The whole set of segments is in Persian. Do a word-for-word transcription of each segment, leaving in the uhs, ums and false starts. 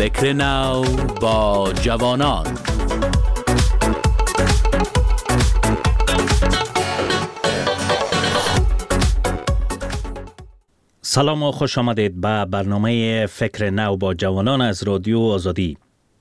فکر نو با جوانان. سلام و خوش آمدید به برنامه فکر نو با جوانان از رادیو آزادی.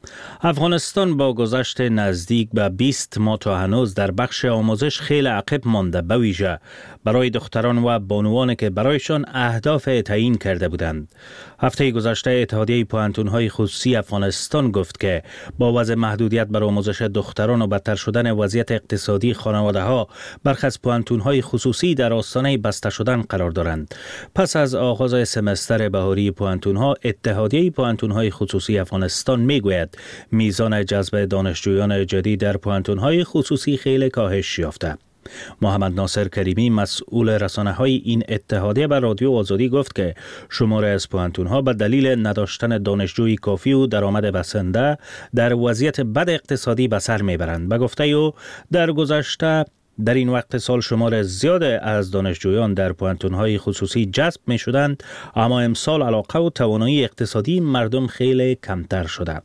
افغانستان با گذشت نزدیک به بیست ماه تا هنوز در بخش آموزش خیلی عقب مانده، به ویژه برای دختران و بانوانی که برایشان اهداف تعیین کرده بودند. هفته گذشته اتحادیه پوهنتون‌های خصوصی افغانستان گفت که با وضع محدودیت بر آموزش دختران و بدتر شدن وضعیت اقتصادی خانواده‌ها، برخی از پوهنتون‌های خصوصی در آستانه بسته شدن قرار دارند. پس از آغاز سمستر بهاری پوهنتون‌ها، اتحادیه پوهنتون‌های خصوصی افغانستان میگوید میزان جذب دانشجویان جدید در پوهنتون‌های خصوصی خیلی کاهش یافته. محمد ناصر کریمی، مسئول رسانه‌های این اتحادیه، به رادیو آزادی گفت که شمار از پوهنتون‌ها به دلیل نداشتن دانشجوی کافی و درآمد بسنده در وضعیت بد اقتصادی به سر میبرند. به گفته او در گذشته در این وقت سال شمار زیاد از دانشجویان در پوهنتون‌های خصوصی جذب می شدند، اما امسال علاقه و توانایی اقتصادی مردم خیلی کمتر شده.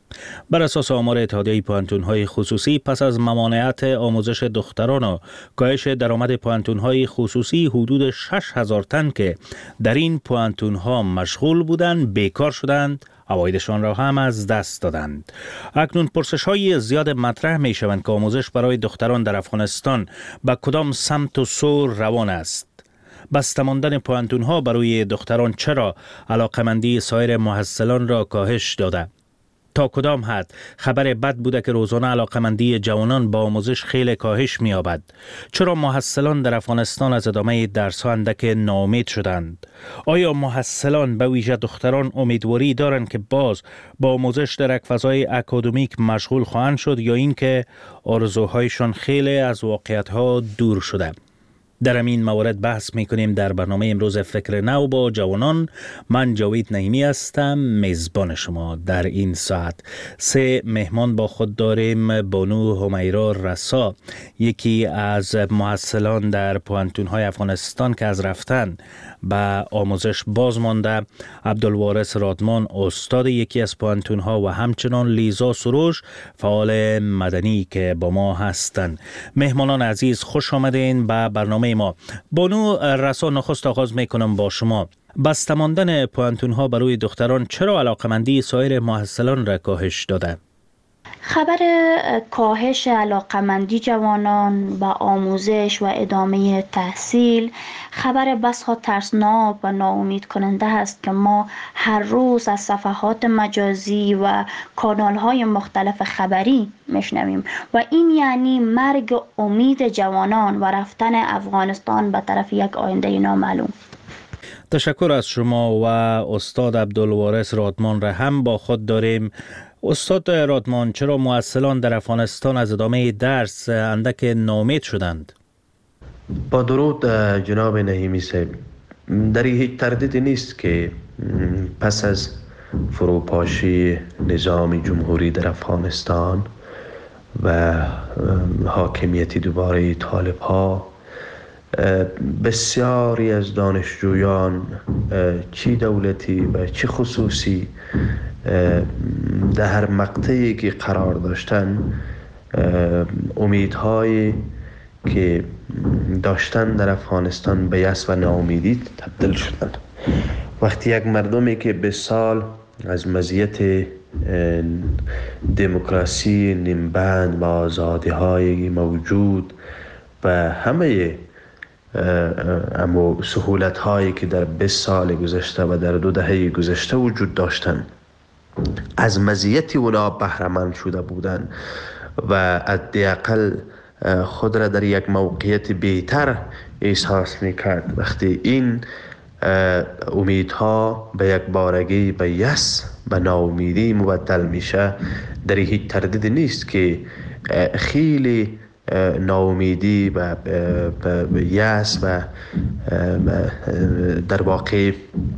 بر اساس آمار اتحادیه پوهنتون‌های خصوصی، پس از ممانعت آموزش دختران و کاهش درآمد پوهنتون‌های خصوصی، حدود شش هزار تن که در این پوهنتون‌ها مشغول بودند بیکار شدند، عوایدشان را هم از دست دادند. اکنون پرسش‌های زیاد مطرح می‌شوند که آموزش برای دختران در افغانستان به کدام سمت و سو روان است. بسته ماندن پوهنتون‌ها برای دختران چرا علاقه‌مندی سایر محصلان را کاهش داده؟ تا کدام حد خبر بد بوده که روزانه علاقه‌مندی جوانان با آموزش خیلی کاهش می‌یابد؟ چرا محصلان در افغانستان از ادامه درس‌ها اندک ناامید شدند؟ آیا محصلان به ویژه دختران امیدواری دارند که باز با آموزش در یک فضای اکادمیک مشغول خواهند شد، یا اینکه آرزوهایشان خیلی از واقعیت‌ها دور شده؟ در این موارد بحث میکنیم در برنامه امروز فکر نو با جوانان. من جاوید نعیمی هستم، میزبان شما در این ساعت. سه مهمان با خود داریم: بانو همیرا رسا، یکی از محصلان در پوهنتون‌های افغانستان که از رفتن به آموزش باز مانده، عبدالوارث رادمان، استاد یکی از پوهنتون‌ها، و همچنان لیزا سروش، فعال مدنی که با ما هستند. مهمانان عزیز، خوش آمدین به برنامه ما. بانو رسا، نخست آغاز میکنم با شما. بسته ماندن پوهنتون‌ها برای دختران چرا علاقه‌مندی سایر محصلان را کاهش داده؟ خبر کاهش علاقه‌مندی جوانان به آموزش و ادامه تحصیل خبر بسیار ترسناک و ناامید کننده است که ما هر روز از صفحات مجازی و کانال‌های مختلف خبری میشنویم و این یعنی مرگ امید جوانان و رفتن افغانستان به طرف یک آینده نامعلوم. تشکر از شما. و استاد عبدالوارث رادمان را هم با خود داریم. استاد رادمان، چرا محصلان در افغانستان از ادامه درس اندک ناامید شدند؟ با درود جناب نعیمی صاحب، در هیچ تردیدی نیست که پس از فروپاشی نظام جمهوری در افغانستان و حاکمیت دوباره طالب ها، بسیاری از دانشجویان چی دولتی و چی خصوصی در هر مقطعی که قرار داشتن، امیدهایی که داشتن در افغانستان به یأس و ناامیدی تبدیل شدند. وقتی یک مردمی که به سال از مزیت دموکراسی نیمبند و آزادی های موجود و همه اما سهولت هایی که در بیست سال گذشته و در دو دهه گذشته وجود داشتند، از مزیت اونا بهره‌مند شده بودند و حداقل خود را در یک موقعیت بهتر احساس میکرد، وقتی این امیدها به یک بارگی به یأس و ناامیدی مبدل میشه، در هیچ تردید نیست که خیلی ناامیدی و یأس و در واقع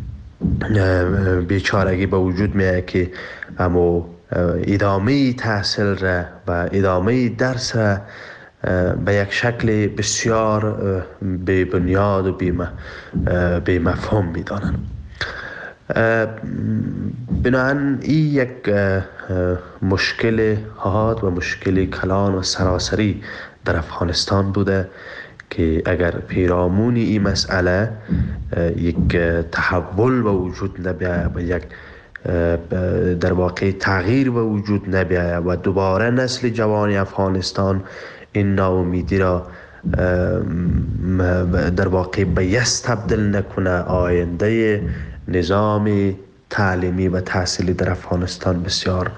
بیچارگی به وجود میاد که اما ادامه تحصیل را و ادامه درس را به یک شکل بسیار بی بنیاد و بی مفهوم میدانند. بنابراین این یک مشکل حاد و مشکل کلان و سراسری در افغانستان بوده که اگر پیرامون این مسئله یک تحول به وجود نبیاید و یک در واقع تغییر به وجود نبیاید و دوباره نسل جوان افغانستان این ناامیدی را در واقع به یأس تبدیل نکنه، آینده نظام تعلیمی و تحصیلی در افغانستان بسیار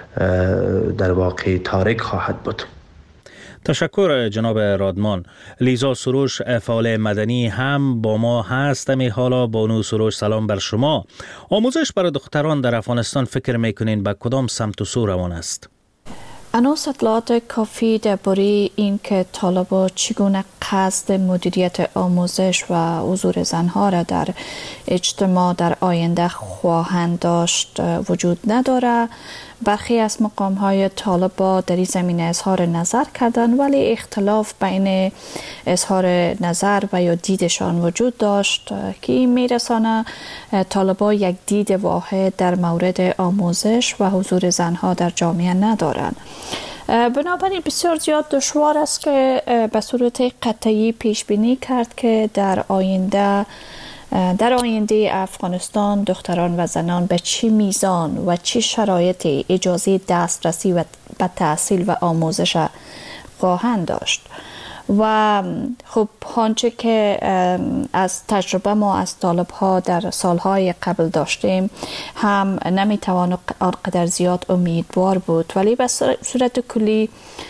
در واقع تاریک خواهد بود. تشکر جناب رادمان. لیزا سروش، فعال مدنی هم با ما هست. امی حالا بانو سروش، سلام بر شما. آموزش برای دختران در افغانستان فکر میکنین به کدام سمت و سو روان است؟ هنوز اطلاعات کافی درباره این که طالبان چگونه قصد مدیریت آموزش و حضور زنها را در اجتماع در آینده خواهند داشت وجود نداره. برخی از مقام های طالبان در این زمینه اظهار نظر کردند، ولی اختلاف بین اظهار نظر و یا دیدشان وجود داشت که این میرسانه طالبان یک دید واحد در مورد آموزش و حضور زنها در جامعه ندارند. بنابراین بسیار زیاد دشوار است که به صورت قطعی پیش بینی کرد که در آینده در آینده افغانستان دختران و زنان به چه میزان و چه شرایطی اجازه دسترسی و به تحصیل و آموزش خواهند داشت. و خب آنچه که از تجربه ما از طالب ها در سالهای قبل داشتیم هم نمیتوان آنقدر زیاد امیدوار بود، ولی به صورت کلی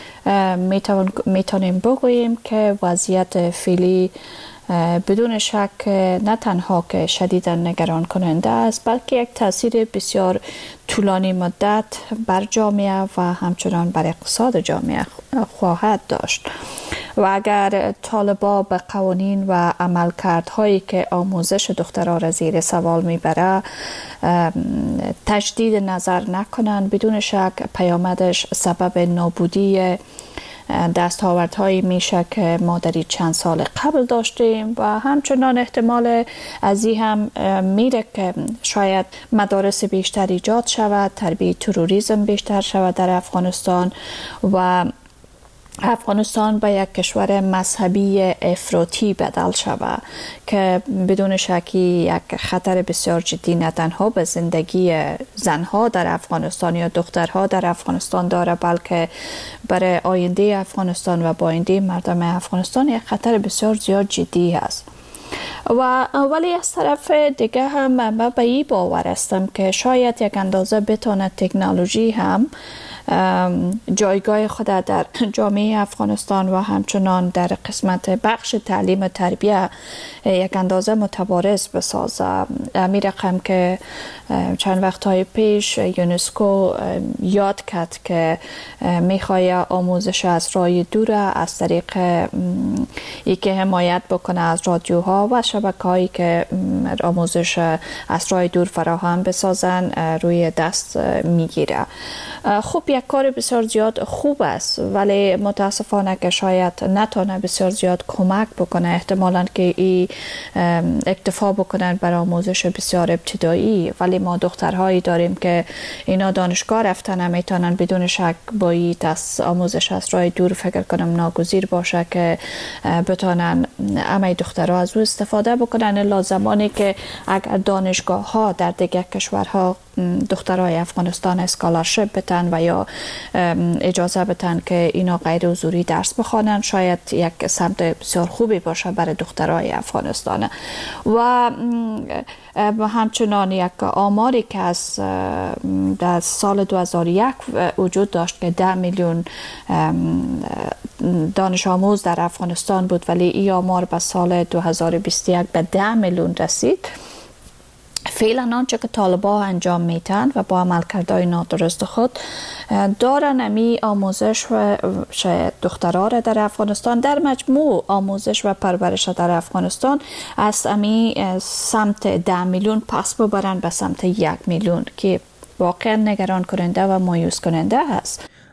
میتونیم بگوییم که وضعیت فعلی بدون شک نه تنها که شدیداً نگران کننده است، بلکه یک تاثیر بسیار طولانی مدت بر جامعه و همچنان بر اقتصاد جامعه خواهد داشت. و اگر طالبان به قوانین و عملکردهایی که آموزش دختران را زیر سوال میبره تجدید نظر نکنند، بدون شک پیامدش سبب نابودی دستاوردهایی میشه که ما در چند سال قبل داشتیم و همچنان احتمال از این هم میره که شاید مدارس بیشتر ایجاد شود، تربیت تروریسم بیشتر شود در افغانستان و افغانستان به یک کشور مذهبی افراطی بدل شود که بدون شکی یک خطر بسیار جدی نه تنها به زندگی زنها در افغانستان یا دخترها در افغانستان داره، بلکه برای آینده افغانستان و با آینده مردم افغانستان یک خطر بسیار زیاد جدی است. و ولی از طرف دیگه هم من به این باور هستم که شاید یک اندازه بتونه تکنولوژی هم جایگاه خود در جامعه افغانستان و همچنان در قسمت بخش تعلیم و تربیه یک اندازه متبارز بسازه. می رقم که چند وقتهای پیش یونسکو یاد کرد که میخواد آموزش از راه دور از طریق ای که حمایت بکنه از رادیوها و شبکه هایی که آموزش از راه دور فراهم بسازن روی دست میگیره. خب یک کار بسیار زیاد خوب است، ولی متاسفانه که شاید نتونه بسیار زیاد کمک بکنه، احتمالاً که این اکتفا بکنن بر آموزش بسیار ابتدایی. ولی ما دخترهایی داریم که اینا دانشگاه رفتن میتونن بدون شک با این آموزش از راه دور فکر کنم ناگزیر باشه که بتونن همه دخترها از او استفاده بکنن، الا زمانی که اگر دانشگاه ها در دیگر کشورها دخترای افغانستان اسکالرشپ بتن و یا اجازه بتن که اینا غیر حضوری درس بخوانن، شاید یک سمت بسیار خوبی باشه برای دخترای افغانستان. و همچنان یک آماری که از در سال دو هزار و یک وجود داشت که ده میلیون دانش آموز در افغانستان بود، ولی این آمار به سال دو هزار و بیست و یک به ده میلیون رسید. فعلا آنچه که طالبان انجام میتن و با عملکردهای نادرست خود دارن امی آموزش و دخترها را در افغانستان در مجموع آموزش و پرورش در افغانستان از امی سمت ده میلیون پس ببرن به سمت یک میلیون که واقعا نگران کننده و مایوس کننده است.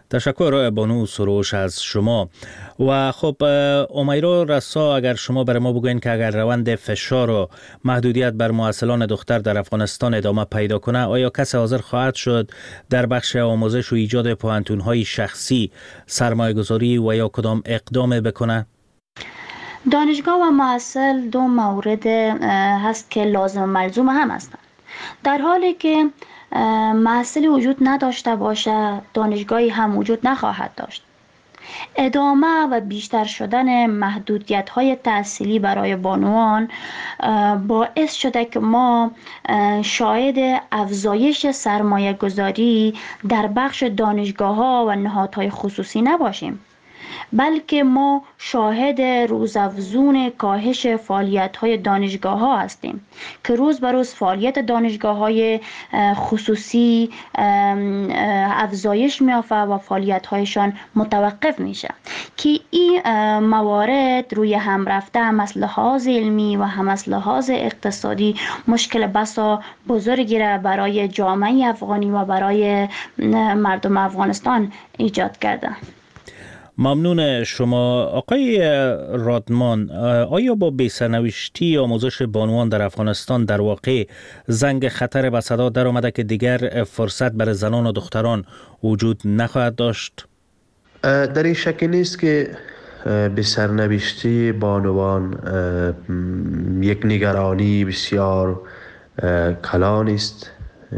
تشکر بانو سروش از شما. و خب امیرا رسا، اگر شما برای ما بگوین که اگر روند فشار و محدودیت بر مواصلان دختر در افغانستان ادامه پیدا کنه، آیا کس حاضر خواهد شد در بخش آموزش و ایجاد پوهنتون‌های شخصی سرمایه‌گذاری و یا کدام اقدام بکنه؟ دانشگاه و محصل دو مورد هست که لازم و ملزوم هم هستند. در حالی که محصلی وجود نداشته باشه، دانشگاهی هم وجود نخواهد داشت. ادامه و بیشتر شدن محدودیت‌های تحصیلی برای بانوان باعث شده که ما شاهد افزایش سرمایه گذاری در بخش دانشگاه‌ها و نهادهای خصوصی نباشیم، بلکه ما شاهد روزافزون کاهش فعالیت‌های دانشگاه‌ها هستیم که روز به روز فعالیت دانشگاه‌های خصوصی افزایش می‌یافته و فعالیت‌هایشان متوقف میشه که این موارد روی هم رفته هم از لحاظ علمی و هم از لحاظ اقتصادی مشکل بسا بزرگی را برای جامعه افغانی و برای مردم افغانستان ایجاد کرده. ممنون شما. آقای رادمان، آیا با بی‌سرنوشتی آموزش بانوان در افغانستان در واقع زنگ خطر به صدا در آمده که دیگر فرصت برای زنان و دختران وجود نخواهد داشت؟ در این شکی نیست که بی‌سرنوشتی بانوان یک نگرانی بسیار کلان است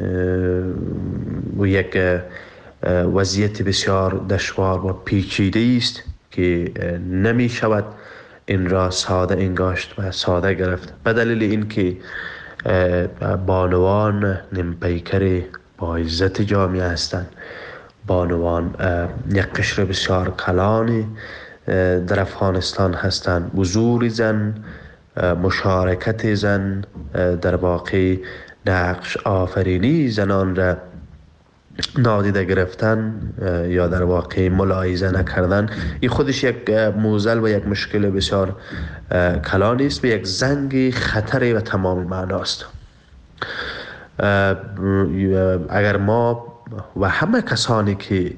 و یک وضعیت بسیار دشوار و پیچیده است که نمی شود این را ساده انگاشت و ساده گرفت، به دلیل اینکه بانوان نیمپیکر با عزت جامعه هستند. بانوان یک قشر بسیار کلانی در افغانستان هستند. حضور زن، مشارکت زن در واقع نقش آفرینی زنان را نادیده گرفتن یا در واقع ملاحظه نکردن، این خودش یک معضل و یک مشکل بسیار کلانی است و یک زنگ خطری و تمام معناست. اگر ما و همه کسانی که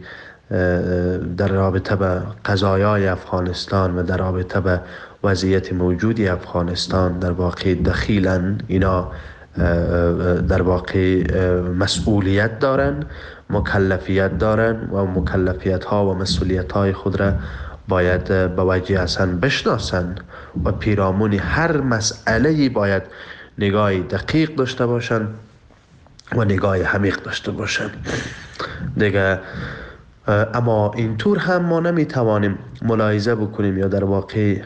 در رابطه به قضایای افغانستان و در رابطه به وضعیت موجودی افغانستان در واقع دخیلن، اینا در واقع مسئولیت دارن، مکلفیت دارن و مکلفیت ها و مسئولیت های خود را باید به وجه اصلا بشناسن و پیرامون هر مسئله باید نگاه دقیق داشته باشن و نگاه عمیق داشته باشن دیگه. اما اینطور هم ما نمیتوانیم ملاحظه بکنیم یا در واقع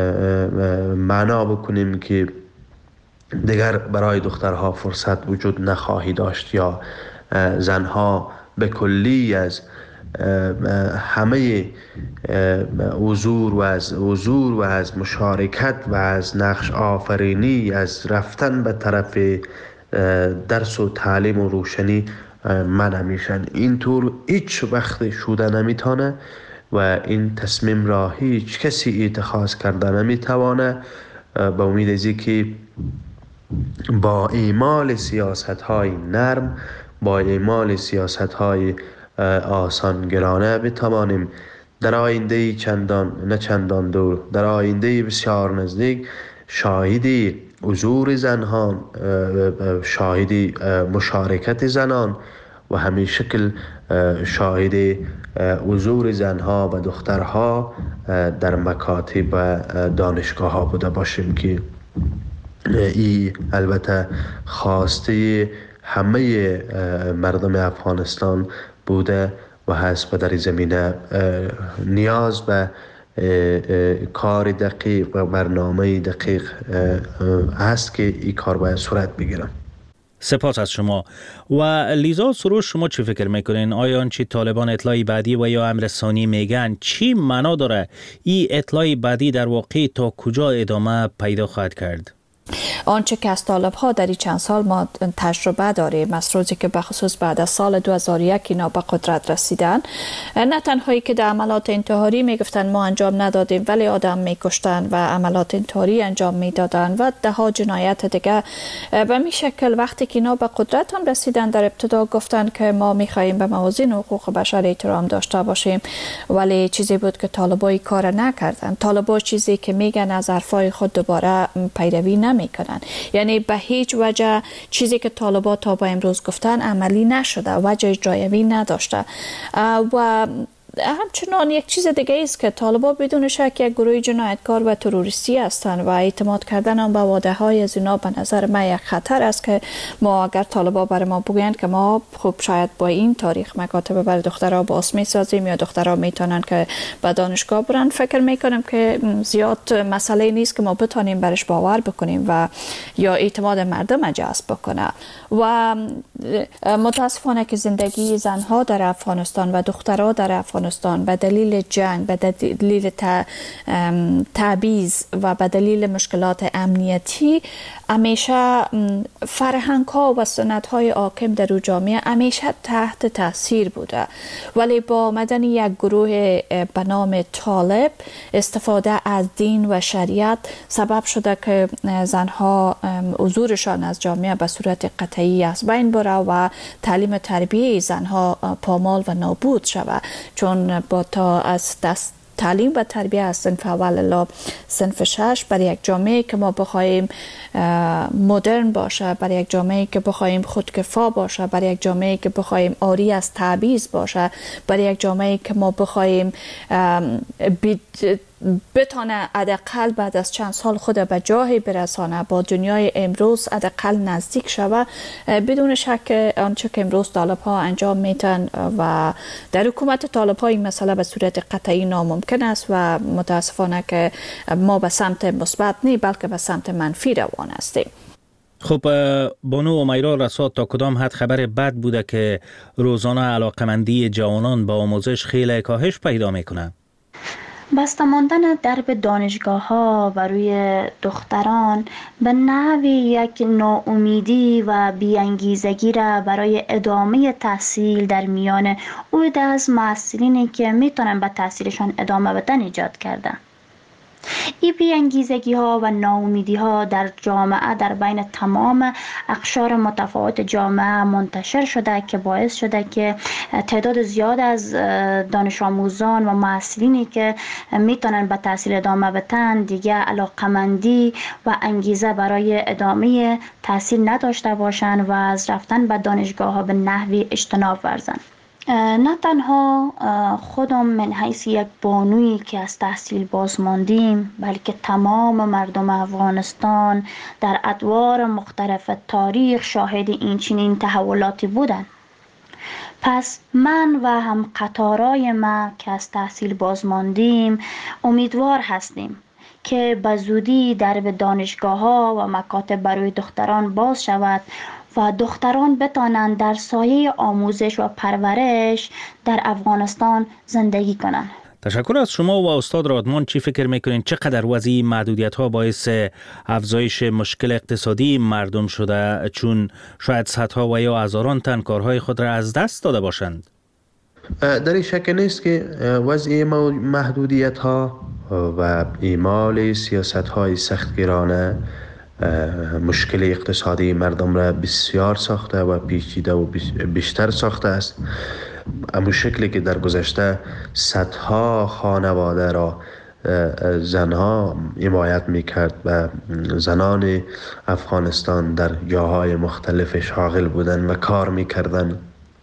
معنا بکنیم که دیگر برای دخترها فرصت وجود نخواهی داشت یا زنها به کلی از همه حضور و از حضور و از مشارکت و از نقش آفرینی، از رفتن به طرف درس و تعلیم و روشنی منع میشن. اینطور هیچ وقت شده نمیتونه و این تصمیم را هیچ کسی اتخاذ کرده نمیتوانه. با امید از اینکه با اعمال سیاست های نرم، با اعمال سیاست های آسانگرانه بتوانیم در آینده چندان نه چندان دور، در آینده بسیار نزدیک شاهدی حضور زنان، شاهدی مشارکت زنان و همین شکل شاهد حضور زنها و دخترها در مکاتب و دانشگاه ها بوده باشیم که این البته خواسته همه مردم افغانستان بوده و هست و در این زمینه نیاز به کار دقیق و برنامه دقیق هست که این کار باید صورت بگیرم. سپاس از شما. و لیزا سروش، شما چی فکر میکنین؟ آیا آنچه طالبان اطلاعی بعدی و یا امر ثانی میگن چی معنا داره؟ این اطلاعی بعدی در واقع تا کجا ادامه پیدا خواهد کرد؟ آنچه که از طالب ها در این چند سال ما تجربه داریم، از روزی که به خصوص بعد از سال دو هزار و یک اینا به قدرت رسیدن، نه تنهایی که در عملات انتحاری میگفتن ما انجام ندادیم ولی آدم میکشتن و عملات انتحاری انجام میدادن و ده ها جنایت دیگه. به می شکل وقتی که اینا به قدرت هم رسیدن در ابتدا گفتن که ما میخواهیم به موازین حقوق بشر احترام داشته باشیم، ولی چیزی بود که طالبای کار نکردن. طالبا چیزی که میگن از حرفای خود دوباره پیروی نمیکنن، یعنی به هیچ وجه چیزی که طالبا تا به امروز گفتن عملی نشده، وجه اجرایی نداشته. و همچنان یک چیز دیگه است که طالبا بدون شک یک گروه جنایتکار و تروریستی هستند و اعتماد کردن هم به وعده های از اینا به نظر من یک خطر است که ما اگر طالبا برای ما بگویند که ما خب شاید با این تاریخ مکاتب برای دخترها باز میسازیم یا دخترها میتونن که به دانشگاه برن، فکر میکنم که زیاد مسئله نیست که ما بتونیم برش باور بکنیم و یا اعتماد مردم جذب بکنه. و متاسفانه که زندگی زنها در افغانستان و دخترها در افغانستان به دلیل جنگ، به دلیل تبعیض و به دلیل مشکلات امنیتی همیشه فرهنگ ها و سنت های حاکم در او جامعه همیشه تحت تاثیر بوده، ولی با آمدن یک گروه به نام طالب استفاده از دین و شریعت سبب شده که زنها حضورشان از جامعه به صورت قطعی از بین بره و تعلیم و تربیه زنها پامال و نابود شود، چون با تا از دست تعلیم و تربیه از صنف اول الی صنف شش برای یک جامعه که ما بخواهیم مدرن باشه، برای یک جامعه که بخواهیم خودکفا باشه، برای یک جامعه که بخواهیم آری از تبعیض باشه، برای یک جامعه که ما بخواهیم بتونه حداقل بعد از چند سال خود به جایی برسانه، با دنیای امروز حداقل نزدیک شوه، بدون شک آنچه که امروز طالب ها انجام میتن و در حکومت طالب ها این مسئله به صورت قطعی ناممکن است و متاسفانه که ما به سمت مثبت نی بلکه به سمت منفی روان هستیم. خب بانو امیرا رسا، تا کدام حد خبر بد بوده که روزانه علاقمندی جوانان با آموزش خیلی کاهش پیدا میکنه؟ بسته ماندن درب دانشگاه ها و روی دختران به نحوی یک ناامیدی و بیانگیزگی را برای ادامه تحصیل در میان عده از محصلینی که میتونن به تحصیلشان ادامه بدن ایجاد کردن. این بیانگیزگی ها و ناامیدی ها در جامعه در بین تمام اقشار متفاوت جامعه منتشر شده که باعث شده که تعداد زیاد از دانش آموزان و محصلینی که میتونن به تحصیل ادامه بدن دیگه علاقمندی و انگیزه برای ادامه تحصیل نداشته باشند و از رفتن به دانشگاه ها به نحوی اجتناب ورزند. نه تنها خودم من حیث یک بانویی که از تحصیل باز ماندیم، بلکه تمام مردم افغانستان در ادوار مختلف تاریخ شاهد این چنین تحولاتی بودند. پس من و هم قطارای ما که از تحصیل باز ماندیم امیدوار هستیم که به زودی درب دانشگاه ها و مکاتب برای دختران باز شود و دختران بتانند در سایه آموزش و پرورش در افغانستان زندگی کنند. تشکر از شما و استاد رادمان. چی فکر میکنین چقدر وضعی محدودیت ها باعث افزایش مشکل اقتصادی مردم شده، چون شاید صدها و یا هزاران تن کارهای خود را از دست داده باشند؟ در این شک نیست که وضعی محدودیت ها و اعمال سیاست های سختگیرانه مشکل اقتصادی مردم را بسیار ساخته و پیچیده و بیشتر ساخته است. اما شکلی که در گذشته صدها خانواده را زنها حمایت میکرد و زنان افغانستان در جاهای مختلف شاغل بودند و کار میکردند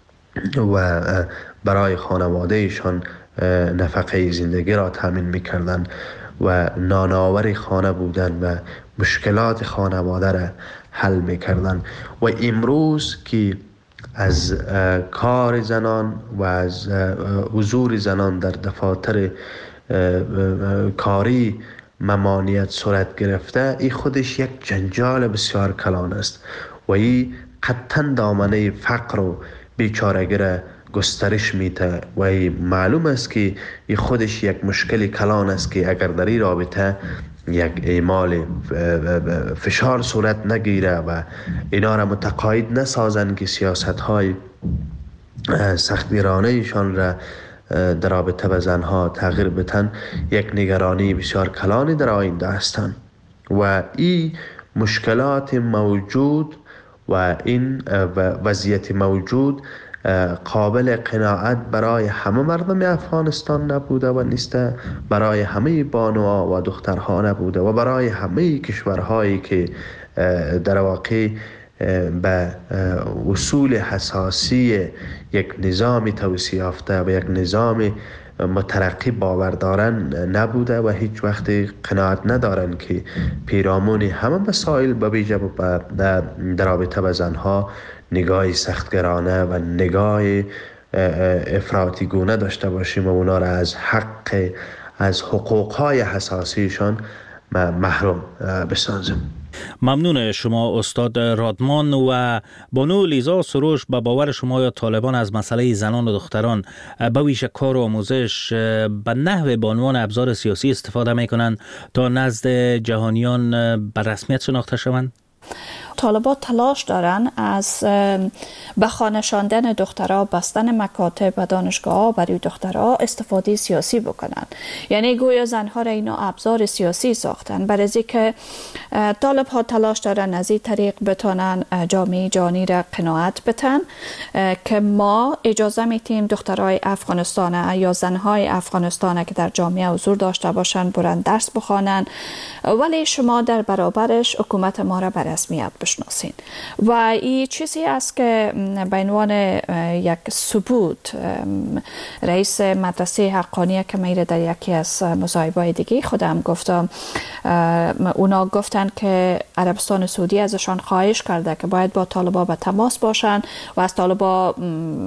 و برای خانوادهشان نفقه زندگی را تامین میکردند و نانآور خانه بودند و مشکلات خانواده را حل میکردن. و امروز که از کار زنان و از حضور زنان در دفاتر کاری ممانعت صورت گرفته، این خودش یک جنجال بسیار کلان است و این قطعا دامنه فقر و بیچارگی را گسترش میده و این معلوم است که این خودش یک مشکل کلان است که اگر در این رابطه یک اعمال فشار صورت نگیره و اینا را متقاعد نسازن که سیاست های سختگیرانه ایشان را در رابطه به زنها تغییر بتن، یک نگرانی بسیار کلانی در آینده هستند و این مشکلات موجود و این وضعیت موجود قابل قناعت برای همه مردم افغانستان نبوده و نیست، برای همه بانوها و دخترها نبوده و برای همه کشورهایی که در واقع به اصول حساسی یک نظام توسعه یافته و یک نظام مترقی باور دارن نبوده و هیچ وقت قناعت ندارن که پیرامون همه مسائل به ویژه در رابطه به زنها نگاه سختگرانه و نگاه افراطی گونه داشته باشیم و اونا را از حق از حقوقهای حساسیشان محروم بسازیم. ممنون شما استاد رادمان. و بانو لیزا سروش، به باور شما یا طالبان از مسئله زنان و دختران به ویژه کار و آموزش به نحو به عنوان ابزار سیاسی استفاده میکنند تا نزد جهانیان به رسمیت شناخته شوند؟ طالبان تلاش دارن از به خانه شاندن دخترها، بستن مکاتب و دانشگاه‌ها برای دخترها استفاده سیاسی بکنن. یعنی گویا زنها را اینا ابزار سیاسی ساختن، برای از که طالب ها تلاش دارن از این طریق بتونن جامعه جهانی را قناعت بتن که ما اجازه میتیم دخترای افغانستان یا زنهای افغانستان که در جامعه حضور داشته باشن برن درس بخوانن، ولی شما در برابرش حکومت ما را به رسمیت بشناسین. و این چیزی است که به عنوان یک ثبوت رئیس مدرسه حقانیه که میره در یکی از مصاحبه‌های دیگه خودم گفتم، اونا گفتن که عربستان سعودی ازشان خواهش کرده که باید با طالبا به تماس باشن و از طالبا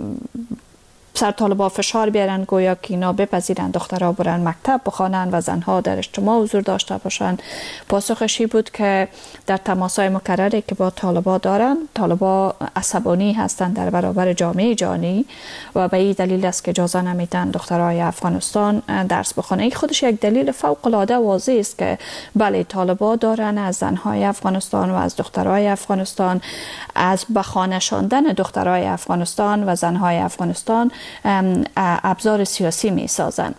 سر طالبا فشار بیارن گویا که اینا بپذیرن دخترها برن مکتب بخوانن و زنها در اجتماع حضور داشته باشن. پاسخشی بود که در تماسهای مکرری که با طالبا دارن، طالبا عصبانی هستند در برابر جامعه جهانی و به این دلیل است که اجازه نمیدن دخترهای افغانستان درس بخوانن. این خودش یک دلیل فوق العاده واضح است که بله طالبا دارن از زنهای افغانستان و از دخترهای افغانستان، از به خانه شاندن دخترهای افغانستان و زنهای افغانستان ابزار سیاسی می سازن.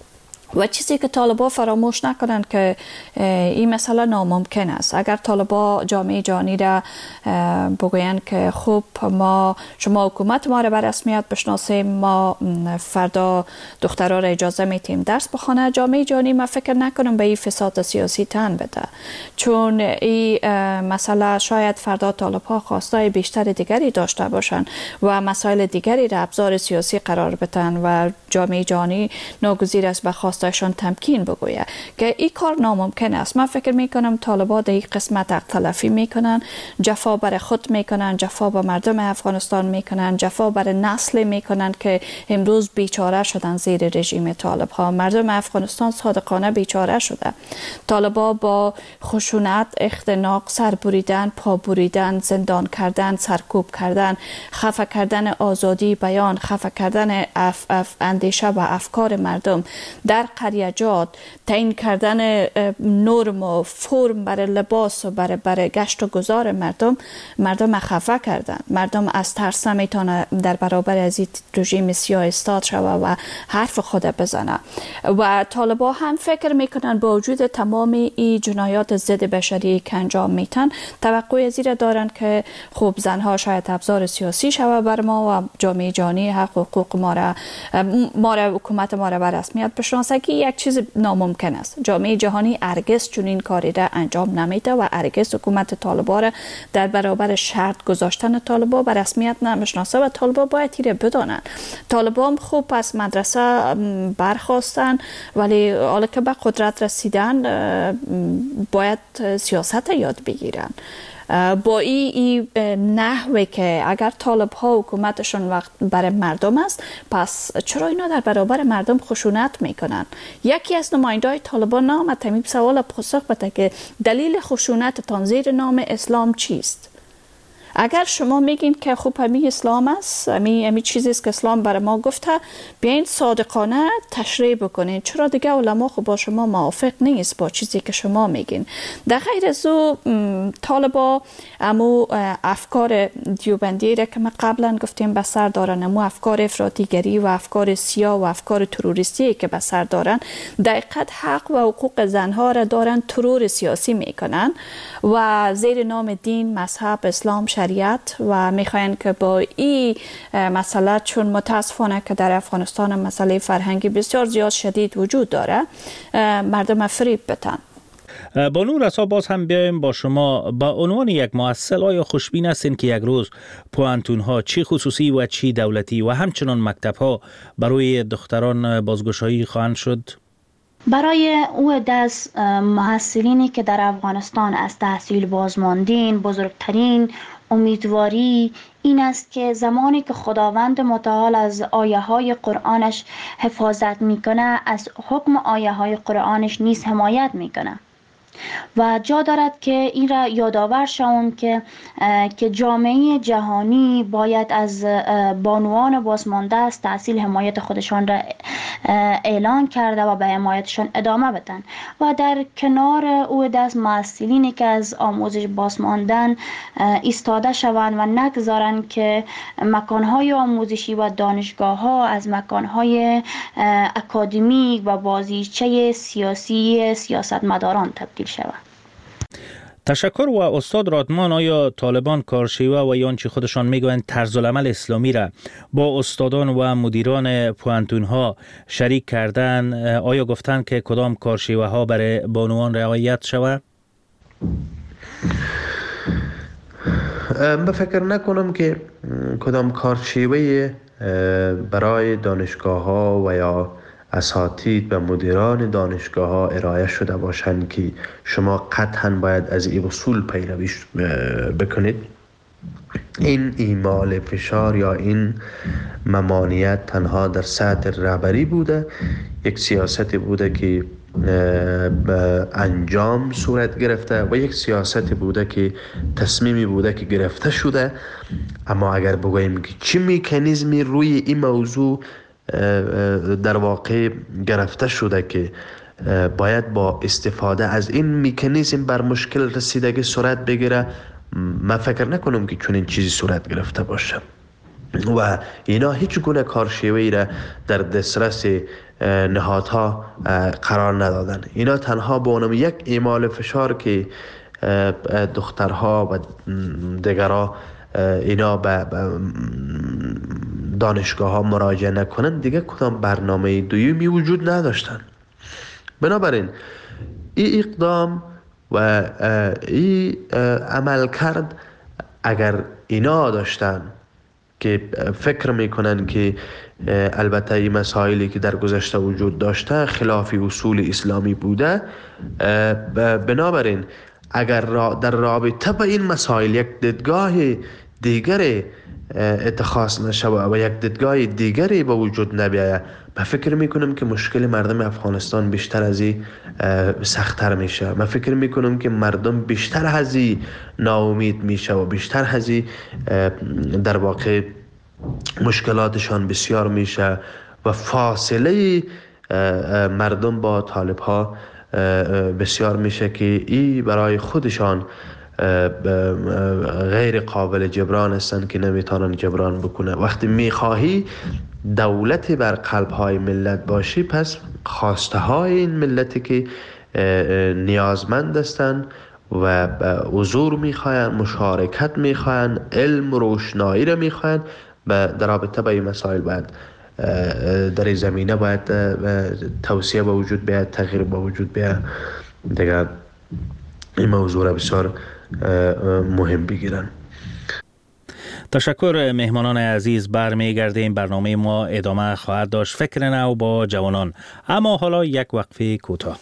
و چیزی که طالبا فراموش نکنند که این مسئله ناممکن است. اگر طالبا جامعه جهانی را بگویند که خوب ما شما حکومت ما را به رسمیت بشناسیم، ما فردا دخترها را اجازه میتیم درس بخوانه، جامعه جهانی ما فکر نکنم به این فساد سیاسی تن بده، چون این مسئله شاید فردا طالبا خواستای بیشتر دیگری داشته باشند و مسائل دیگری را ابزار سیاسی قرار بدن و جامعه جهانی ناگزیر است به خواستشان تمکین بگوید که این کار ناممکن است. من فکر میکنم طالبان در این قسمت حق تلفی میکنن، جفا بر خود میکنن، جفا به مردم افغانستان میکنن، جفا بر نسل میکنن که امروز بیچاره شدن زیر رژیم طالب ها. مردم افغانستان صادقانه بیچاره شده. طالبان با خشونت، اختناق، سر بریدن، پا بریدن، زندان کردن، سرکوب کردن، خفه کردن آزادی بیان، خفه کردن اف اف اندیشه و افکار مردم در قریجات، تعیین کردن نرم و فرم برای لباس و برای, برای گشت و گذار مردم مردم خفه کردن. مردم از ترس نمیتونه در برابر از این رژیم سیاه استاد شوه و حرف خود بزنه. و طالبان هم فکر میکنن با وجود تمام این جنایات ضد بشری که انجام میتن، توقع از این دارن که خوب زنها شاید ابزار سیاسی شوه بر ما و جامعه جهانی حق و حقوق ما را ما را حکومت ما را به رسمیت بشناسه که یک چیز ناممکن است. جامعه جهانی هرگز چنین کاری را انجام نمیده و هرگز حکومت طالبان را در برابر شرط گذاشتن طالبان به رسمیت نمیشناسه و طالبان باید تیره بدانند. طالبان خوب از مدرسه برخواستن ولی حالا که به قدرت رسیدن باید سیاست یاد بگیرن. با این ای نحوه که اگر طالب ها حکومتشون وقت برای مردم است، پس چرا اینا در برابر مردم خشونت میکنن؟ یکی از نمایندهای طالبان نام تمیب سوال پاسخ بده که دلیل خشونت تان زیر نام اسلام چیست؟ اگر شما میگین که خوب همی اسلام است، همی همی چیزی است که اسلام برای ما گفته، بیاین صادقانه تشریح بکنین. چرا دیگه علما خب با شما موافق نیست با چیزی که شما میگین؟ در غیر از او طالبا امو افکار دیوبندی را که ما قبلا گفتیم به سر دارن، امو افکار افراطیگری و افکار سیاه و افکار تروریستی که به سر دارن، دقیقاً حق و حقوق زنها را دارن ترور سیاسی میکنن و زیر نام دین، مذهب، اسلام، شریعت و میخواین که با این مسئله، چون متاسفانه که در افغانستان مسئله فرهنگی بسیار زیاد شدید وجود داره، مردم فریب بتن. بانو رسا، باز هم بیایم با شما. با عنوان یک مؤسسه آیا خوشبین هستین که یک روز پوهنتون ها چی خصوصی و چی دولتی و همچنان مکتب ها برای دختران بازگشایی خواهند شد؟ برای او دست محصلینی که در افغانستان از تحصیل بازماندین، بزرگترین امیدواری این است که زمانی که خداوند متعال از آیه های قرآنش حفاظت میکنه، از حکم آیه های قرآنش نیز حمایت میکنه و جا دارد که این را یادآور شوند که که جامعه جهانی باید از بانوان بازمانده از تحصیل حمایت خودشان را اعلان کرده و به حمایتشان ادامه بدن و در کنار او دست مسئولینی که از آموزش بازماندن ایستاده شوند و نگذارند که مکانهای آموزشی و دانشگاه ها از مکانهای اکادمیک و بازیچه سیاسی سیاستمداران تبدیل شود. تشکر. و استاد رادمان، آیا طالبان کارشیوه و یا آنچه خودشان میگویند طرز العمل اسلامی را با استادان و مدیران پوهنتون ها شریک کردن؟ آیا گفتند که کدام کارشیوه ها برای بانوان رعایت شود؟ من فکر نکنم که کدام کارشیوه برای دانشگاه ها و یا اساتید و مدیران دانشگاه ها ارائه شده باشند که شما قطعا باید از این اصول پیروی بکنید. این اعمال فشار یا این ممانعت تنها در سطح رهبری بوده، یک سیاستی بوده که انجام صورت گرفته و یک سیاستی بوده که تصمیمی بوده که گرفته شده. اما اگر بگوییم که چه مکانیزمی روی این موضوع در واقع گرفته شده که باید با استفاده از این مکانیزم بر مشکل رسیدگی صورت بگیره، من فکر نکنم که چنین چیزی صورت گرفته باشه و اینا هیچ گونه کارشیوه‌ای را در دسترس نهادها قرار ندادن. اینا تنها به عنوان یک اعمال فشار که دخترها و دیگرها اینا به دانشگاه ها مراجعه نکنن، دیگه کدام برنامه دویمی وجود نداشتن. بنابراین این اقدام و این عمل کرد، اگر اینا داشتن که فکر میکنن که البته این مسائلی که در گذشته وجود داشته خلاف اصول اسلامی بوده، بنابراین اگر در رابطه با این مسائل یک دیدگاه دیگری اتخاذ نشود و یک دیدگاه دیگری به وجود نبیاید، من فکر میکنم که مشکل مردم افغانستان بیشتر از این سخت‌تر میشه. من فکر میکنم که مردم بیشتر از این ناامید میشه و بیشتر از این در واقع مشکلاتشان بسیار میشه و فاصله مردم با طالب ها بسیار میشه که این برای خودشان غیر قابل جبران هستند که نمیتونن جبران بکنه. وقتی میخواهی دولت بر قلب های ملت باشی، پس خواسته های این ملتی که نیازمند هستند و حضور میخواین، مشارکت میخواین، علم و روشنایی را میخواین، در رابطه با این مسائل باید در این زمینه باید توسعه به وجود بیاد، تغییر به وجود بیاد. دیگر این موضوع را بسیار مهم بگیرن. تشکر مهمانان عزیز. برمیگردیم، برنامه ما ادامه خواهد داشت، فکر نو با جوانان. اما حالا یک وقفه کوتاه.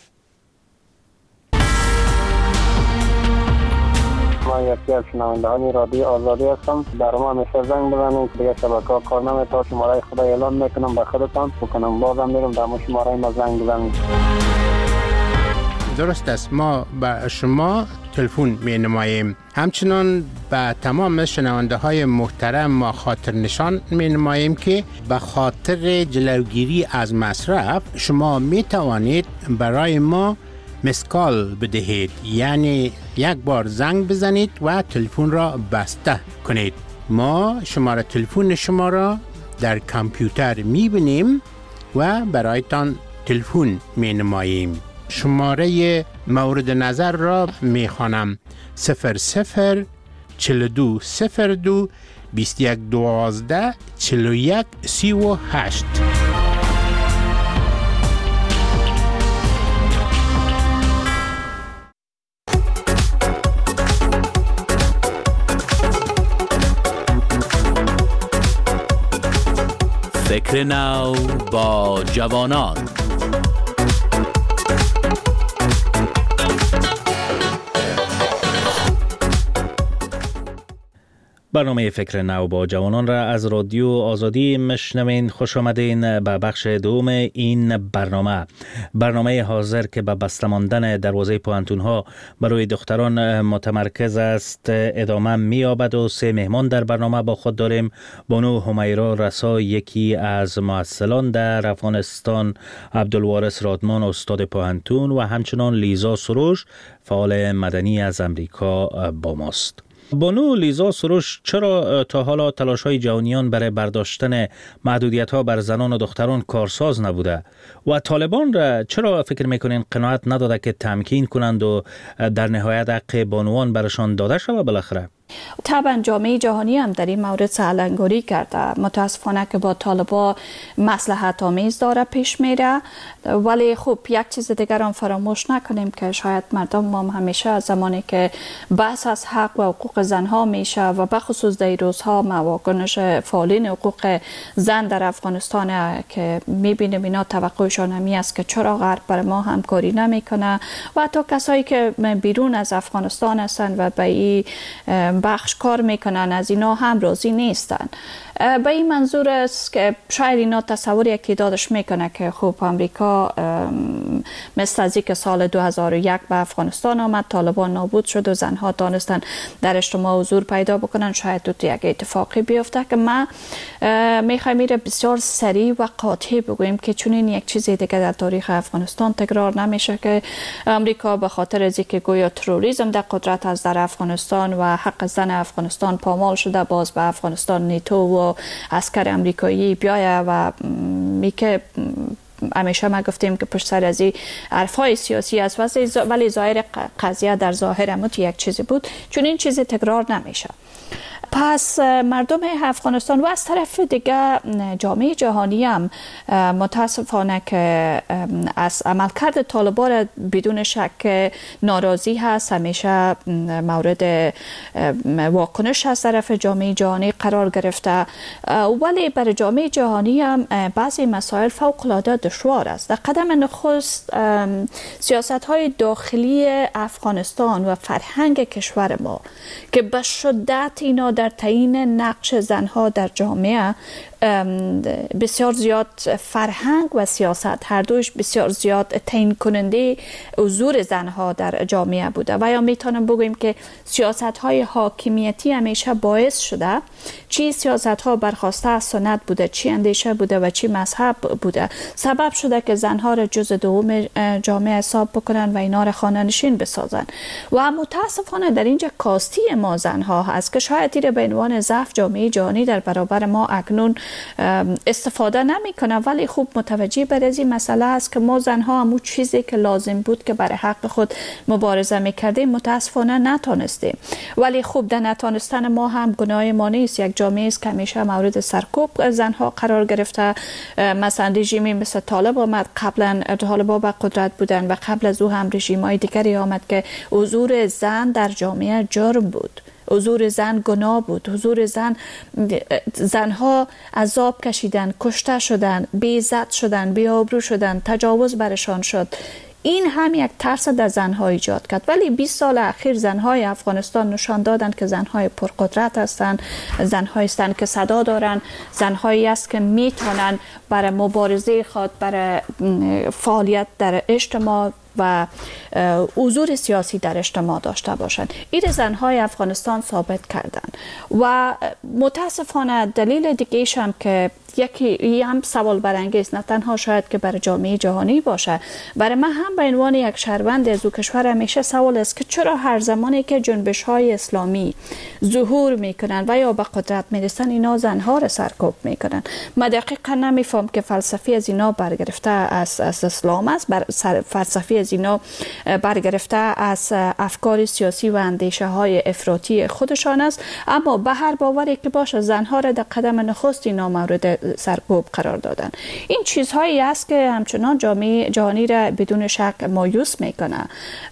من یکی از شنوندگان رادیو آزادی هستم. در ما همیشه زنگ بزنید، دیگه شبکه‌ها کار نمی‌کنه. شماره خدا اعلام میکنم به خودتان بکنم، بازم میرم در شماره ما زنگ بزنید. درست است، ما به شما تلفن می نماییم. همچنان به تمام شنونده های محترم ما خاطر نشان می نماییم که به خاطر جلوگیری از مصرف شما می توانید برای ما مسکال بدهید، یعنی یک بار زنگ بزنید و تلفن را بسته کنید. ما شماره تلفن شما را در کامپیوتر می بینیم و برایتان تلفن می نماییم. شماره مورد نظر را می خوانم: صفر صفر چهل و دو صفر دو بیست و یک دوازده چهل و یک سی و هشت. فکر نو با جوانان. برنامه فکر نو با جوانان را از رادیو آزادی مشنوین. خوش آمدین به بخش دوم این برنامه. برنامه حاضر که به بسته ماندن دروازه پوهنتون ها برای دختران متمرکز است ادامه می‌یابد و سه مهمان در برنامه با خود داریم. بانو همیرا رسا، یکی از مؤثران در افغانستان، عبدالوارث رادمان، استاد پوهنتون، و همچنان لیزا سروش، فعال مدنی از امریکا با ماست. بانو لیزا سروش، چرا تا حالا تلاش‌های جهانیان برای برداشتن محدودیت‌ها بر زنان و دختران کارساز نبوده و طالبان را چرا فکر می‌کنین قناعت نداده که تمکین کنند و در نهایت حق بانوان برشان داده شود بالاخره؟ طبعا جامعه جهانی هم در این مورد سرلنگاری کرده. متاسفانه که با طالبا مصلحت آمیز داره پیش میره، ولی خب یک چیز دیگر هم فراموش نکنیم که شاید مردم ما همیشه زمانی که بحث از حق و حقوق زنها میشه و بخصوص در روزها مواکنش فعالین حقوق زن در افغانستان که میبینیم اینا توقعشان همی است که چرا غرب بر ما همکاری نمیکنه و حتی کسایی که بیرون از افغانستان هستند و به این بخش کار میکنن از اینا هم راضی نیستن. به این منظور است که شاید اینا تصور یکی دادش میکنه که خب امریکا مثل از که سال دو هزار و یک به افغانستان آمد، طالبان نابود شد و زنها دانستن در اجتماع حضور پیدا بکنن، شاید دو یک اتفاقی بیفته که ما میخوایم میره بسیار سریع و قاطع بگوییم که چون این یک چیزی دیگه در تاریخ افغانستان تکرار نمیشه که امریکا به خاطر از اینکه گویا تروریسم در قدرت از در افغانستان و حق زن افغانستان پامال شده، باز به افغانستان نیتو و عسکر امریکایی بیایه و می که همیشه ما گفتیم که پشت سر از این حرفای سیاسی است، ولی ظاهر قضیه در ظاهر هم یک چیزی بود، چون این چیزی تکرار نمیشه. پس مردم افغانستان و از طرف دیگه جامعه جهانی هم متاسفانه که از عملکرد طالبان را بدون شک ناراضی هست، همیشه مورد واکنش از طرف جامعه جهانی قرار گرفته، ولی برای جامعه جهانی هم بعضی مسائل فوق العاده دشوار است. در قدم نخست سیاست های داخلی افغانستان و فرهنگ کشور ما که به شدت اینا در تعیین نقش زنها در جامعه بسیار زیاد فرهنگ و سیاست هر دوش بسیار زیاد تعیین کننده حضور زنها در جامعه بوده و یا میتونم بگویم که سیاست های حاکمیتی همیشه باعث شده چی سیاست ها برخواسته از سنت بوده، چی اندیشه بوده و چی مذهب بوده، سبب شده که زنها را جز دوم جامعه حساب بکنن و اینا را خانه نشین بسازن و متاسفانه در اینجا کاستی ما زنها هست که شاید این به عنوان ضعف جامعه جهانی در برابر ما اکنون استفاده نمی کنه، ولی خوب متوجه بر از این مسئله است که ما زنها همون چیزی که لازم بود که برای حق خود مبارزه میکردیم متاسفانه نتانستیم، ولی خوب در نتانستن ما هم گناه ما نیست. یک جامعه است که همیشه مورد سرکوب زنها قرار گرفته. مثلا رژیمی مثل طالب آمد، قبلا طالبا به قدرت بودن و قبل از او هم رژیم‌های دیگری آمد که حضور زن در جامعه جرم بود، حضور زن گناه بود، حضور زن زنها عذاب کشیدن، کشته شدن، بی عزت شدن، بی آبرو شدن، تجاوز برشان شد. این هم یک ترس در زنها ایجاد کرد، ولی بیست سال اخیر زنهای افغانستان نشان دادند که زنهای پرقدرت هستند، زنهایی هستند که صدا دارند، زنهایی است که میتونن برای مبارزه خود، برای فعالیت در اجتماع و حضور سیاسی در اجتماع داشته باشند. این زنهای افغانستان ثابت کردند و متاسفانه دلیل دیگه‌ایش هم که یکی هم سوال برانگیز، نه تنها شاید که برای جامعه جهانی باشه، برای من هم به عنوان یک شهروند از او کشور همیشه سوال است که چرا هر زمانی که جنبش های اسلامی ظهور میکنن و یا به قدرت میرسن اینا زنها را سرکوب میکنن. من دقیقا نمیفهم که فلسفی از اینا برگرفته از, از اسلام است، بر فلسفی از اینا برگرفته از افکار سیاسی و اندیشه های افراطی خودشان است، اما به هر باوری که باشه زنها را در قدم نخست اینا مورد سرکوب قرار دادن. این چیزهایی است که همچنان جامعه جهانی را بدون شک مایوس میکنه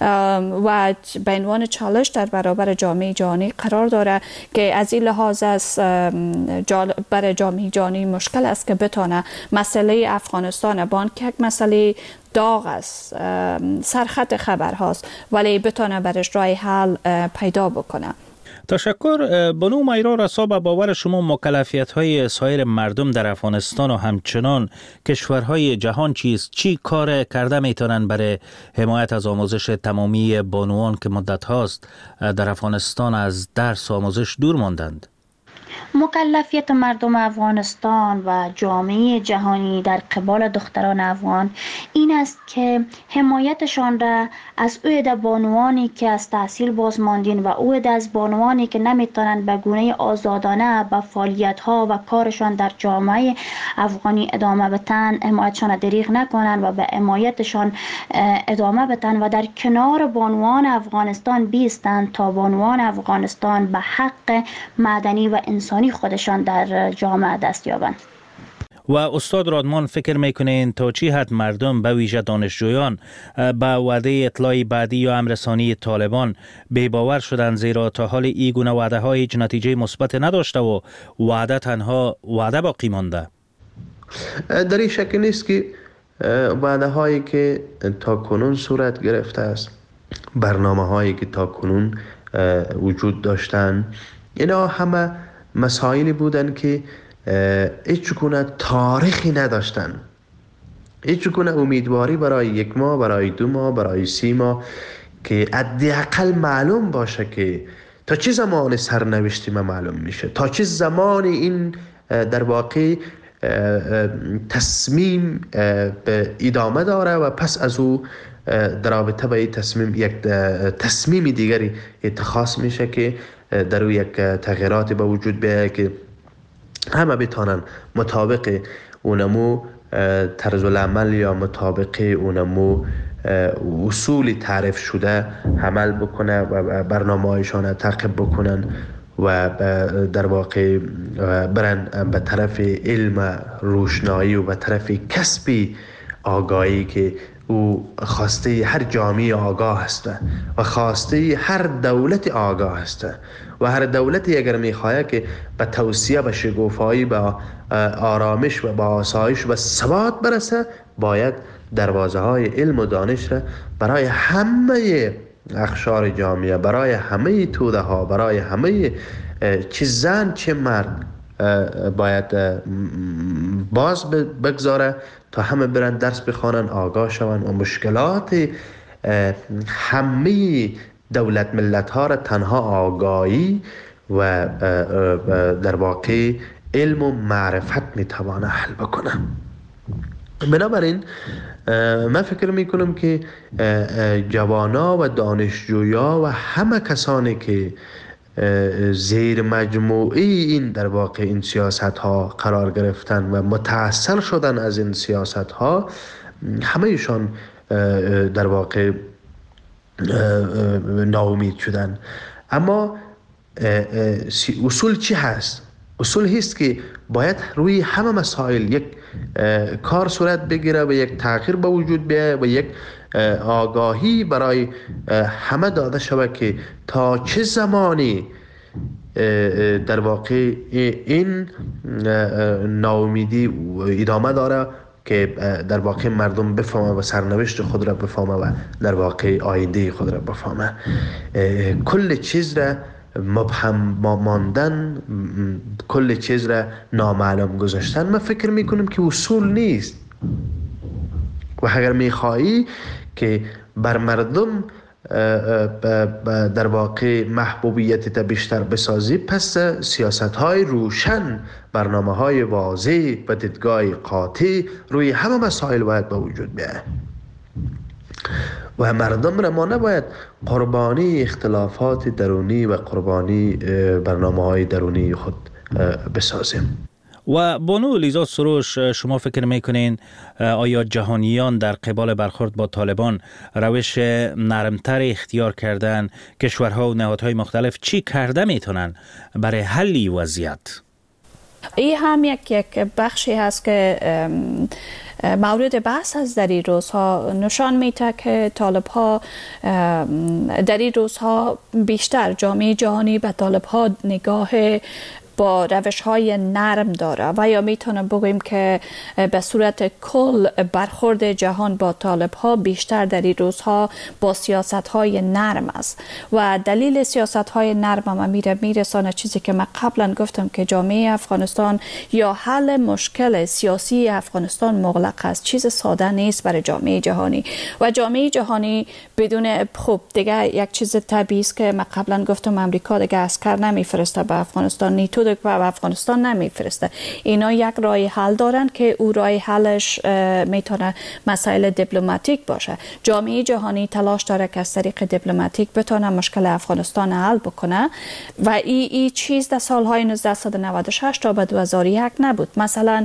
و به عنوان چالش در برابر جامعه جهانی قرار داره که از این لحاظ است برای جامعه جهانی مشکل است که بتونه مسئله افغانستان بان که یک مسئله داغ است، سرخط خبر هاست، ولی بتونه برش راه حل پیدا بکنه. تشکر. بانو میرا رسا، به باور شما مکلفیت های سایر مردم در افغانستان و همچنان کشورهای جهان چیست؟ چی کار کرده میتونن برای حمایت از آموزش تمامی بانوان که مدت هاست در افغانستان از درس و آموزش دور ماندند؟ مکلفیت مردم افغانستان و جامعه جهانی در قبال دختران افغان این است که حمایتشان را از عده بانوانی که از تحصیل باز ماندین و عده از بانوانی که نمیتونند به گونه آزادانه به فعالیت ها و کارشان در جامعه افغانی ادامه بدن حمایتشان را دریغ نکنند و به حمایتشان ادامه بدن و در کنار بانوان افغانستان بیستند تا بانوان افغانستان به حق مدنی و انسانی خودشان در جامعه دست یابند. و استاد رادمان، فکر میکنین تا چی حد مردم به ویژه دانشجویان به وعده اطلاع بعدی یا امررسانی طالبان بی باور شدن، زیرا تا حال این گونه وعده ها هیچ نتیجه مثبت نداشته و وعده تنها وعده باقی مانده؟ در این شک نیست که وعده هایی که تا کنون صورت گرفته است، برنامه هایی که تا کنون وجود داشتن، اینا همه مسائلی بودن که هیچ گونه تاریخی نداشتن، هیچ گونه امیدواری برای یک ماه، برای دو ماه، برای سی ماه که حداقل معلوم باشه که تا چه زمان سرنوشت ما معلوم میشه، تا چه زمان این در واقع تصمیم به ادامه داره و پس از او در رابطه با این تصمیم یک تصمیم دیگری اتخاذ میشه که در او یک تغییراتی به وجود بیاید که همه بتانن مطابق اونمو طرز العمل یا مطابق اونمو اصول تعریف شده عمل بکنه و برنامه هایشان تعقیب بکنن و در واقع برن به طرف علم روشنایی و به طرف کسب آگاهی که او خواسته هر جامعه آگاه است و خواسته هر دولت آگاه است و هر دولتی اگر میخواهد که به توسعه و شکوفایی به آرامش و به آسایش و ثبات برسه، باید دروازه های علم و دانش را برای همه اقشار جامعه، برای همه توده ها، برای همه چه زن چه مرد باید باز بگذاره تا همه برن درس بخوانن، آگاه شون و مشکلات همه دولت ملت ها را تنها آگاهی و در واقع علم و معرفت میتوانه حل بکنه. بنابراین من فکر میکنم که جوانا و دانشجویا و همه کسانی که زیر مجموعه این در واقع این سیاست ها قرار گرفتن و متأثر شدن از این سیاست ها، همه ایشان در واقع ناامید شدن. اما اصول چی هست؟ اصول هست که باید روی همه مسائل یک کار صورت بگیره و یک تغییر به وجود بیاید و یک آگاهی برای همه داده شود که تا چه زمانی در واقع این ناامیدی ادامه داره که در واقع مردم بفهمه و سرنوشت خود را بفهمه و در واقع آینده خود را بفهمه. کل چیز را مبهم ماندن، کل چیز را نامعلوم گذاشتن، من فکر میکنم که اصول نیست. و اگر میخوایی که بر مردم در واقع محبوبیت تا بیشتر بسازی، پس سیاست های روشن، برنامه های واضح و دیدگاه قاطع روی همه مسائل باید به وجود بیاید و مردم را ما نباید قربانی اختلافات درونی و قربانی برنامه های درونی خود بسازیم. و بانو لیزا سروش، شما فکر میکنین آیا جهانیان در قبال برخورد با طالبان روش نرمتر اختیار کردن؟ کشورها و نهادهای مختلف چی کرده میتونن برای حل وضعیت؟ این هم یک یک بخشی هست که مورد بحث از در این روزها نشان میده که طالب ها در این روزها بیشتر جامعه جهانی به طالب ها نگاه با روش های نرم داره و یا میتونم بگویم که به صورت کل برخورد جهان با طالب ها بیشتر در این روزها با سیاست های نرم است و دلیل سیاست های نرم هم میره میرسانه چیزی که من قبلا گفتم که جامعه افغانستان یا حل مشکل سیاسی افغانستان مغلق است، چیز ساده نیست برای جامعه جهانی و جامعه جهانی بدون خب دیگه یک چیز طبیعی است که من قبلا گفتم امریکا دیگه عسکر نمیفرسته به افغانستان، نیتو دیگه به افغانستان نمیفرسته. اینا یک راه حل دارن که او راه حلش میتونه مسائل دیپلماتیک باشه. جامعه جهانی تلاش داره که از طریق دیپلماتیک بتونه مشکل افغانستان حل بکنه و این ای چیز در سالهای نوزده نود و شش تا به دو هزار و یک نبود. مثلا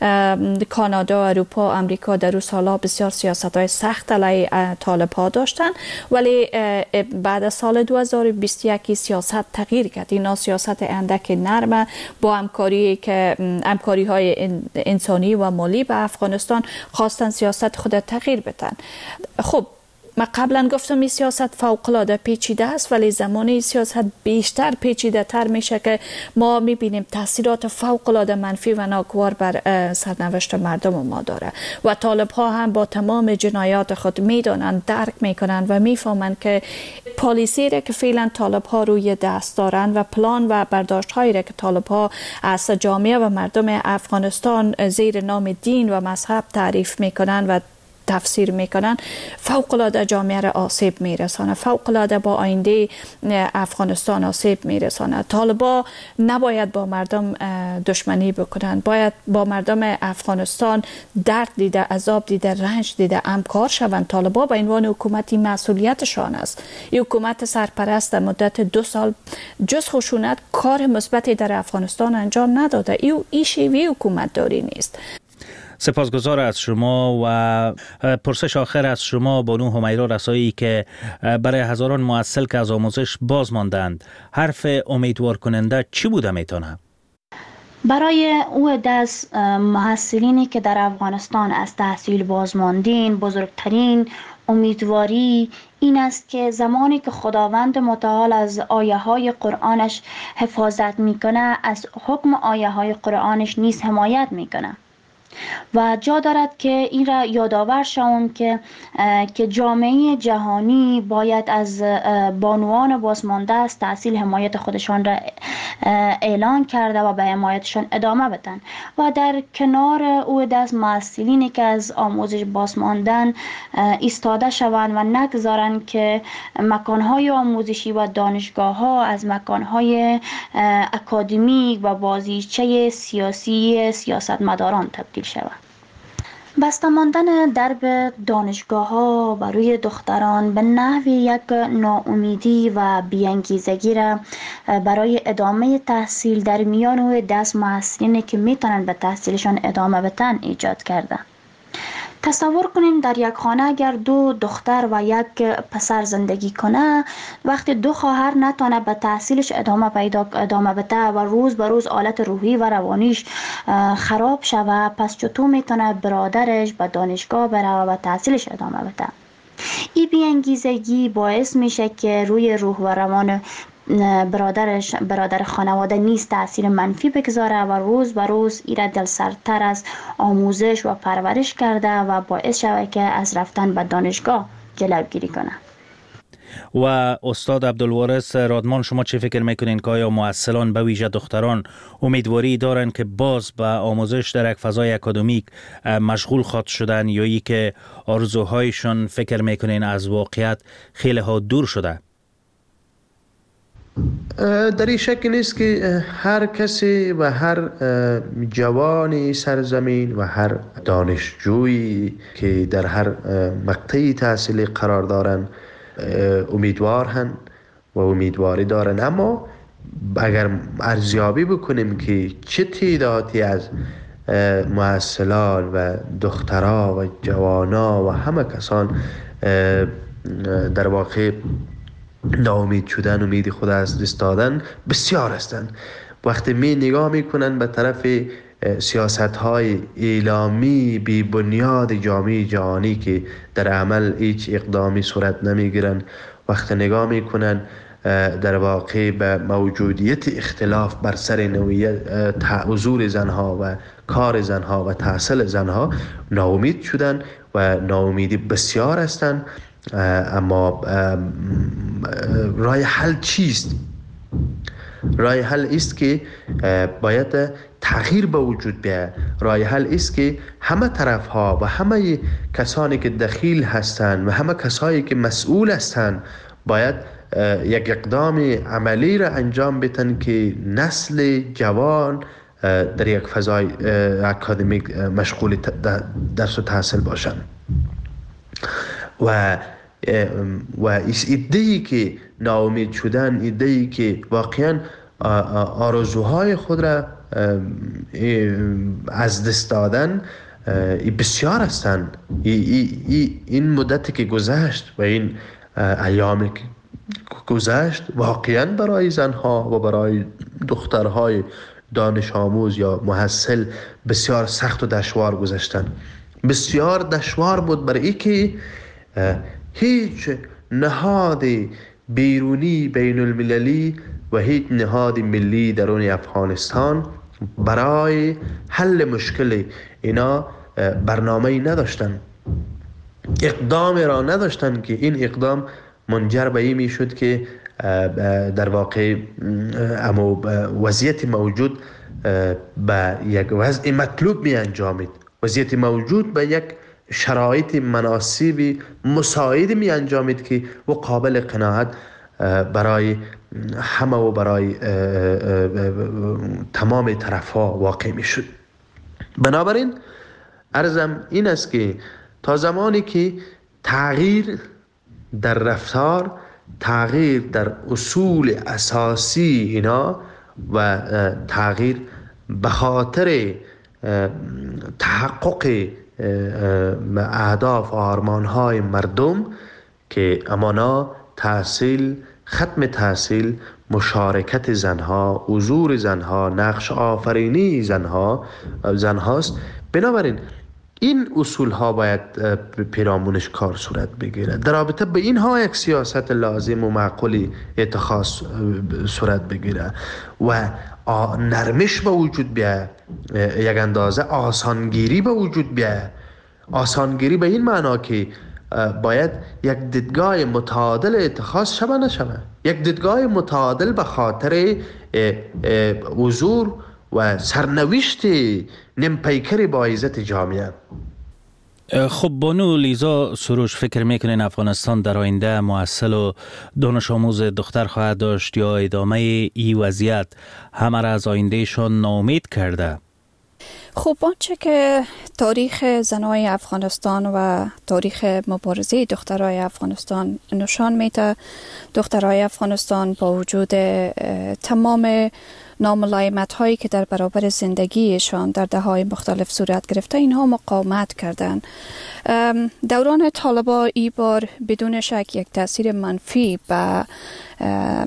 کانادا، اروپا، امریکا در اون سالها بسیار سیاست‌های سخت علیه طالب‌ها داشتن، ولی بعد از سال دو هزار و بیست و یک سیاست تغییر کرد. اینا سیاست اندک نرم با همکاری که همکاری های انسانی و مالی به افغانستان خواستن سیاست خود تغییر بدن. خب من قبلا گفتم این سیاست فوق العاده پیچیده است، ولی زمانی سیاست بیشتر پیچیده تر میشه که ما میبینیم تاثیرات فوق العاده منفی و ناگوار بر سرنوشت مردم ما داره و طالب ها هم با تمام جنایات خود میدونن، درک میکنن و میفهمن که پالیسی را که فعلا طالب ها روی دست دارن و پلان و برداشت هایی را که طالب ها از جامعه و مردم افغانستان زیر نام دین و مذهب تعریف میکنن و تفسیر میکنن، فوق العاده جامعه را آسیب میرسانه، فوق العاده با آینده افغانستان آسیب میرسانه. طالبا نباید با مردم دشمنی بکنن، باید با مردم افغانستان درد دیده، عذاب دیده، رنج دیده همکار شوند. طالبا به عنوان حکومتی مسئولیتشان است. این حکومت سرپرست در مدت دو سال جز خشونت کار مثبتی در افغانستان انجام نداده. این ای شیوه حکومت داری نیست. سپاسگزار از شما و پرسش آخر از شما بانو همیرا رسایی که برای هزاران معسل که از آموزش باز ماندند حرف امیدوار کننده چی بوده میتونه؟ برای او دست محصلینی که در افغانستان از تحصیل باز ماندین بزرگترین امیدواری این است که زمانی که خداوند متعال از آیه های قرآنش حفاظت میکنه، از حکم آیه های قرآنش نیز حمایت میکنه و جا دارد که این را یادآور شوند که که جامعه جهانی باید از بانوان بازمانده از تحصیل حمایت خودشان را اعلان کرده و به حمایتشان ادامه بدن و در کنار او دست محصلینی که از آموزش بازماندن ایستاده شوند و نگذارند که مکانهای آموزشی و دانشگاه ها از مکانهای اکادمیک و بازیچه سیاسی سیاستمداران تبدیل شود. بسته ماندن درب دانشگاه ها بر روی دختران به نحوی یک ناامیدی و بی‌انگیزگی را برای ادامه تحصیل در میان او دست محصلینی که میتونن به تحصیلشان ادامه بدن ایجاد کرده. تصور کنین در یک خانه اگر دو دختر و یک پسر زندگی کنه، وقتی دو خواهر نتونه به تحصیلش ادامه پیدا ادامه بده و روز به روز حالت روحی و روانیش خراب شوه، پس چطور میتونه برادرش به دانشگاه بره و به تحصیلش ادامه بده؟ این بی‌انگیزگی باعث میشه که روی روح و روان برادرش برادر خانواده نیز تأثیر منفی بگذاره و روز به روز ایره دل سرتر از آموزش و پرورش کرده و باعث شود که از رفتن به دانشگاه جلوگیری کنه. و استاد عبدالوارث رادمان، شما چه فکر میکنین که آیا مؤثران به ویژه دختران امیدواری دارن که باز به آموزش در یک فضای اکادمیک مشغول خواهد شدن، یا ای که آرزوهایشان فکر میکنین از واقعیت خیلی ها دور شده؟ در این شک نیست که هر کسی و هر جوانی سرزمین و هر دانشجویی که در هر مقطعی تحصیلی قرار دارن امیدوار هن و امیدواری دارن، اما اگر ارزیابی بکنیم که چه تعدادی از مؤثران و دخترها و جوانا و همه کسان در واقع ناامید شدن، امید خود از دست دادن، بسیار هستند. وقتی می نگاه میکنن به طرف سیاست های اعلامی بی بنیاد جامعه جهانی که در عمل هیچ اقدامی صورت نمیگیرن، وقتی نگاه میکنن در واقع به موجودیت اختلاف بر سر نوعیت حضور زنها و کار زنها و تحصیل زنها، ناامید شدن و ناامیدی بسیار هستند. اما راه حل چیست؟ راه حل است که باید تغییر به وجود بیاید. راه حل است که همه طرف ها و همه کسانی که دخیل هستند و همه کسانی که مسئول هستند باید یک اقدام عملی را انجام بدن که نسل جوان در یک فضای اکادمیک مشغول درس و تحصیل باشند. و و ایده‌ای که ناامید شدن، ایده‌ای که واقعا آرزوهای خود را از دست دادن بسیار هستند. این مدتی که گذشت و این ایامی که گذشت واقعا برای زنها و برای دخترهای دانش آموز یا محصل بسیار سخت و دشوار گذشتن. بسیار دشوار بود برای ای که هیچ نهاد بیرونی بین المللی و هیچ نهاد ملی درون افغانستان برای حل مشکل اینا برنامه‌ای نداشتن، اقدام را نداشتن که این اقدام منجر به این می شد که در واقع اما وضعیت موجود به یک وضع مطلوب می انجامید، وضعیت موجود به یک شرایط مناسبی مساعد می انجامید که و قابل قناعت برای همه و برای تمام طرف ها واقع می شد. بنابراین عرضم این است که تا زمانی که تغییر در رفتار، تغییر در اصول اساسی اینا و تغییر به خاطر تحقق اهداف و آرمان‌های مردم که امانا تحصیل، ختم تحصیل، مشارکت زنها، حضور زنها، نقش آفرینی زنها زنهاست. بنابراین این اصول ها باید پیرامونش کار صورت بگیره. در رابطه به اینها یک سیاست لازم و معقولی اتخاذ صورت بگیره و نرمش به وجود بیاید، یک اندازه آسانگیری به وجود بیاید. آسانگیری به این معنا که باید یک دیدگاه متعادل اتخاذ شبه نشبه، یک دیدگاه متعادل به خاطر حضور و سرنوشت نمپیکر با عزت جامعه. خب بانو لیزا سروش، فکر میکنین افغانستان در آینده محصل و دانش آموز دختر خواهد داشت یا ادامه ای وضعیت همه را از آیندهشان ناامید کرده؟ خب آنچه که تاریخ زنای افغانستان و تاریخ مبارزه دخترای افغانستان نشان میده، دخترای افغانستان با وجود تمام ناملایمت هایی که در برابر زندگیشان در دههای مختلف صورت گرفته، اینها مقاومت کردند. دوران طالبان ای بار بدون شک یک تاثیر منفی به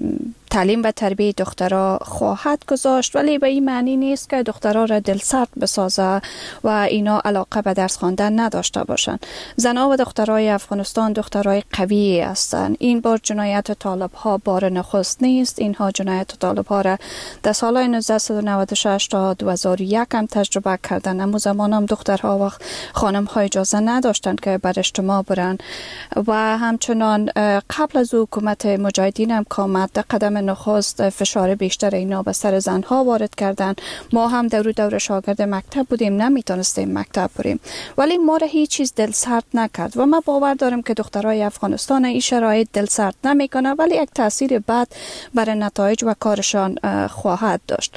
تعلیم و تربیت دخترها خواهد گذاشت، ولی به این معنی نیست که دخترها را دلسرد به بسازه و اینا علاقه به درس خواندن نداشته باشن. زنها و دخترای افغانستان دخترای قوی هستند. این بار جنایت طالب ها بار نخست نیست. اینها جنایت طالب ها را در سالهای نوزده نود و شش تا دو هزار و یک هم تجربه کردن. اما زمان هم دخترها و خانم ها اجازه نداشتند که بر اجتماع برن و همچنان قبل از حکومت مجاهدین هم کامد در قدم نخست فشار بیشتر اینا به سر زنها وارد کردن. ما هم دور دور شاگرد مکتب بودیم، نمیتونستیم مکتب بریم، ولی ما را هیچ چیز دل سرد نکرد و ما باور دارم که دخترای افغانستان این شرایط دل سرد نمیکنه، ولی یک تاثیر بد بر نتایج و کارشان خواهد داشت.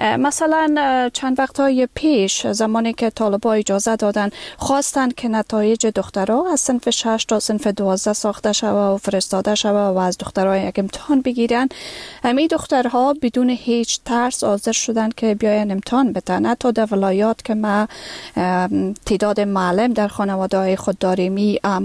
مثلا چند وقت‌های پیش زمانی که طالب‌ها اجازه دادن خواستن که نتایج دخترها از صنف شش تا صنف دوازده ساخته شود و فرستاده شود و از دخترها یک امتحان بگیرن، همین دخترها بدون هیچ ترس حاضر شدن که بیاین امتحان بدن. حتی در ولایات که ما تعداد معلم در خانواده‌های خود داریم،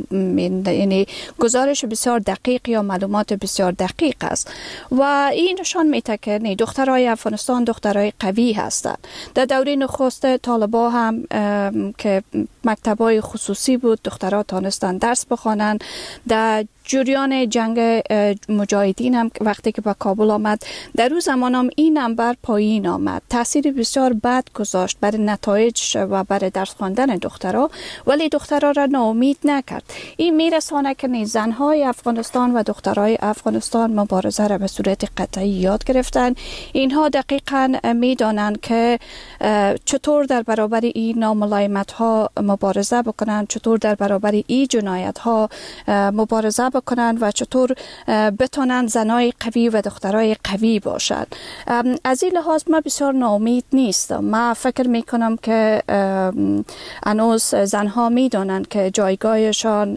یعنی گزارش بسیار دقیق یا معلومات بسیار دقیق است و این نشان میده که دخترای افغانستان دخترای قوی هستند. در دوره نخست طالبا هم که مکتب‌های خصوصی بود، دخترها تانستن درس بخوانند. در جریان جنگ مجاهدین هم وقتی که به کابل آمد در روز زمان هم این نمبر پایین آمد. تاثیر بسیار بد گذاشت بر نتایج و بر درس خواندن دخترها، ولی دخترها را ناامید نکرد. این میرسانه که زنهای افغانستان و دخترهای افغانستان مبارزه را به صورت قطعی یاد گرفتن. اینها دقیقاً میدانند که چطور در برابر این ناملایمت ها مبارزه بکنند، چطور در برابر این جنایت ها مبارزه بکنن و چطور بتونن زنای قوی و دخترای قوی باشد. از این لحاظ ما بسیار ناامید نیستم. ما فکر میکنم که هنوز زنها میدونن که جایگاهشان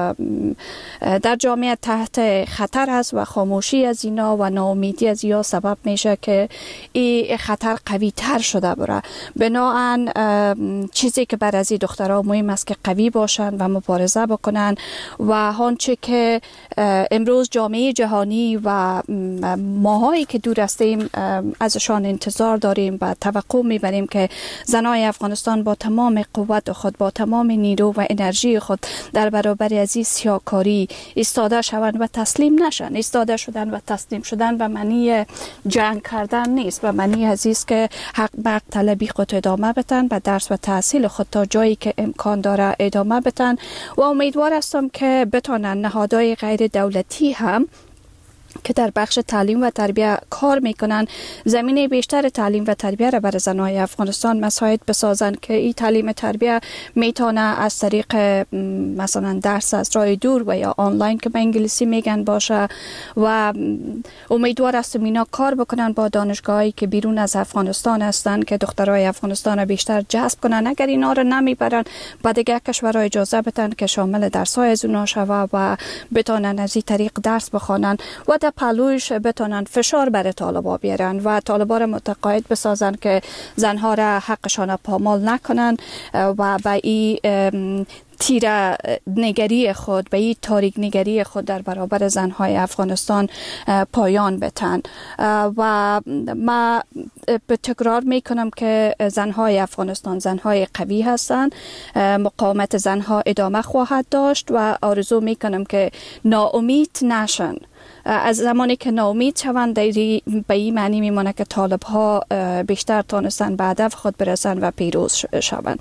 در جامعه تحت خطر است و خاموشی از اینا و ناامیدی از اینا سبب میشه که این خطر قوی تر شده بره. بنابراین چیزی که بر از این دخترها مهم است که قوی باشن و مبارزه بکنن و آنچه که امروز جامعه جهانی و ماهایی که دور هستیم ازشان انتظار داریم و توقع میبریم که زنای افغانستان با تمام قوت خود، با تمام نیرو و انرژی خود در برابر از این سیاهکاری ایستاده شوند و تسلیم نشن. ایستاده شدن و تسلیم شدن به معنی جنگ کردن نیست، به معنی عزیز که حق به حق طلبی خود ادامه بدن، به درس و تحصیل خود تا جایی که امکان داره ادامه بدن و امیدوار هستم که بتونن نهادهای غیر دولتی هم که در بخش تعلیم و تربیت کار میکنن زمینه بیشتر تعلیم و تربیت را برای زنهای افغانستان مساعد بسازن که این تعلیم تربیت میتونه از طریق مثلا درس از راه دور و یا آنلاین که به انگلیسی میگن باشه و امیدوار هستم اینا کار بکنن با دانشگاهایی که بیرون از افغانستان هستن که دخترای افغانستان را بیشتر جذب کنن. اگر اینا رو نمیبرن با دیگه کشورها اجازه بدن که شامل درس‌های از اونها شوه و بتونن از این طریق درس بخوانن و در پلوش بتونن فشار بر طالبا بیارن و طالبا را متقاعد بسازن که زنها را حقشان پامال نکنن و به این تیره نگری خود، به این تاریک نگری خود در برابر زنهای افغانستان پایان بتن. و ما به تکرار میکنم که زنهای افغانستان زنهای قوی هستند، مقاومت زنها ادامه خواهد داشت و آرزو میکنم که ناامید نشن. از زمانی که ناامید شوند به این معنی میمونه که طالب ها بیشتر تانستن به هدف خود برسن و پیروز شوند.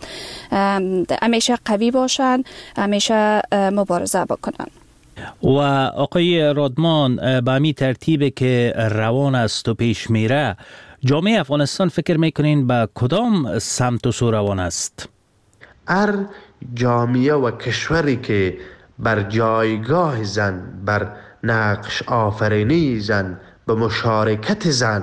همیشه قوی باشن، همیشه مبارزه بکنن. و آقای رادمان، به همین ترتیب که روان است و پیش میره، جامعه افغانستان فکر میکنین به کدام سمت و سو روان است؟ هر جامعه و کشوری که بر جایگاه زن، بر نقش آفرینی زن، به مشارکت زن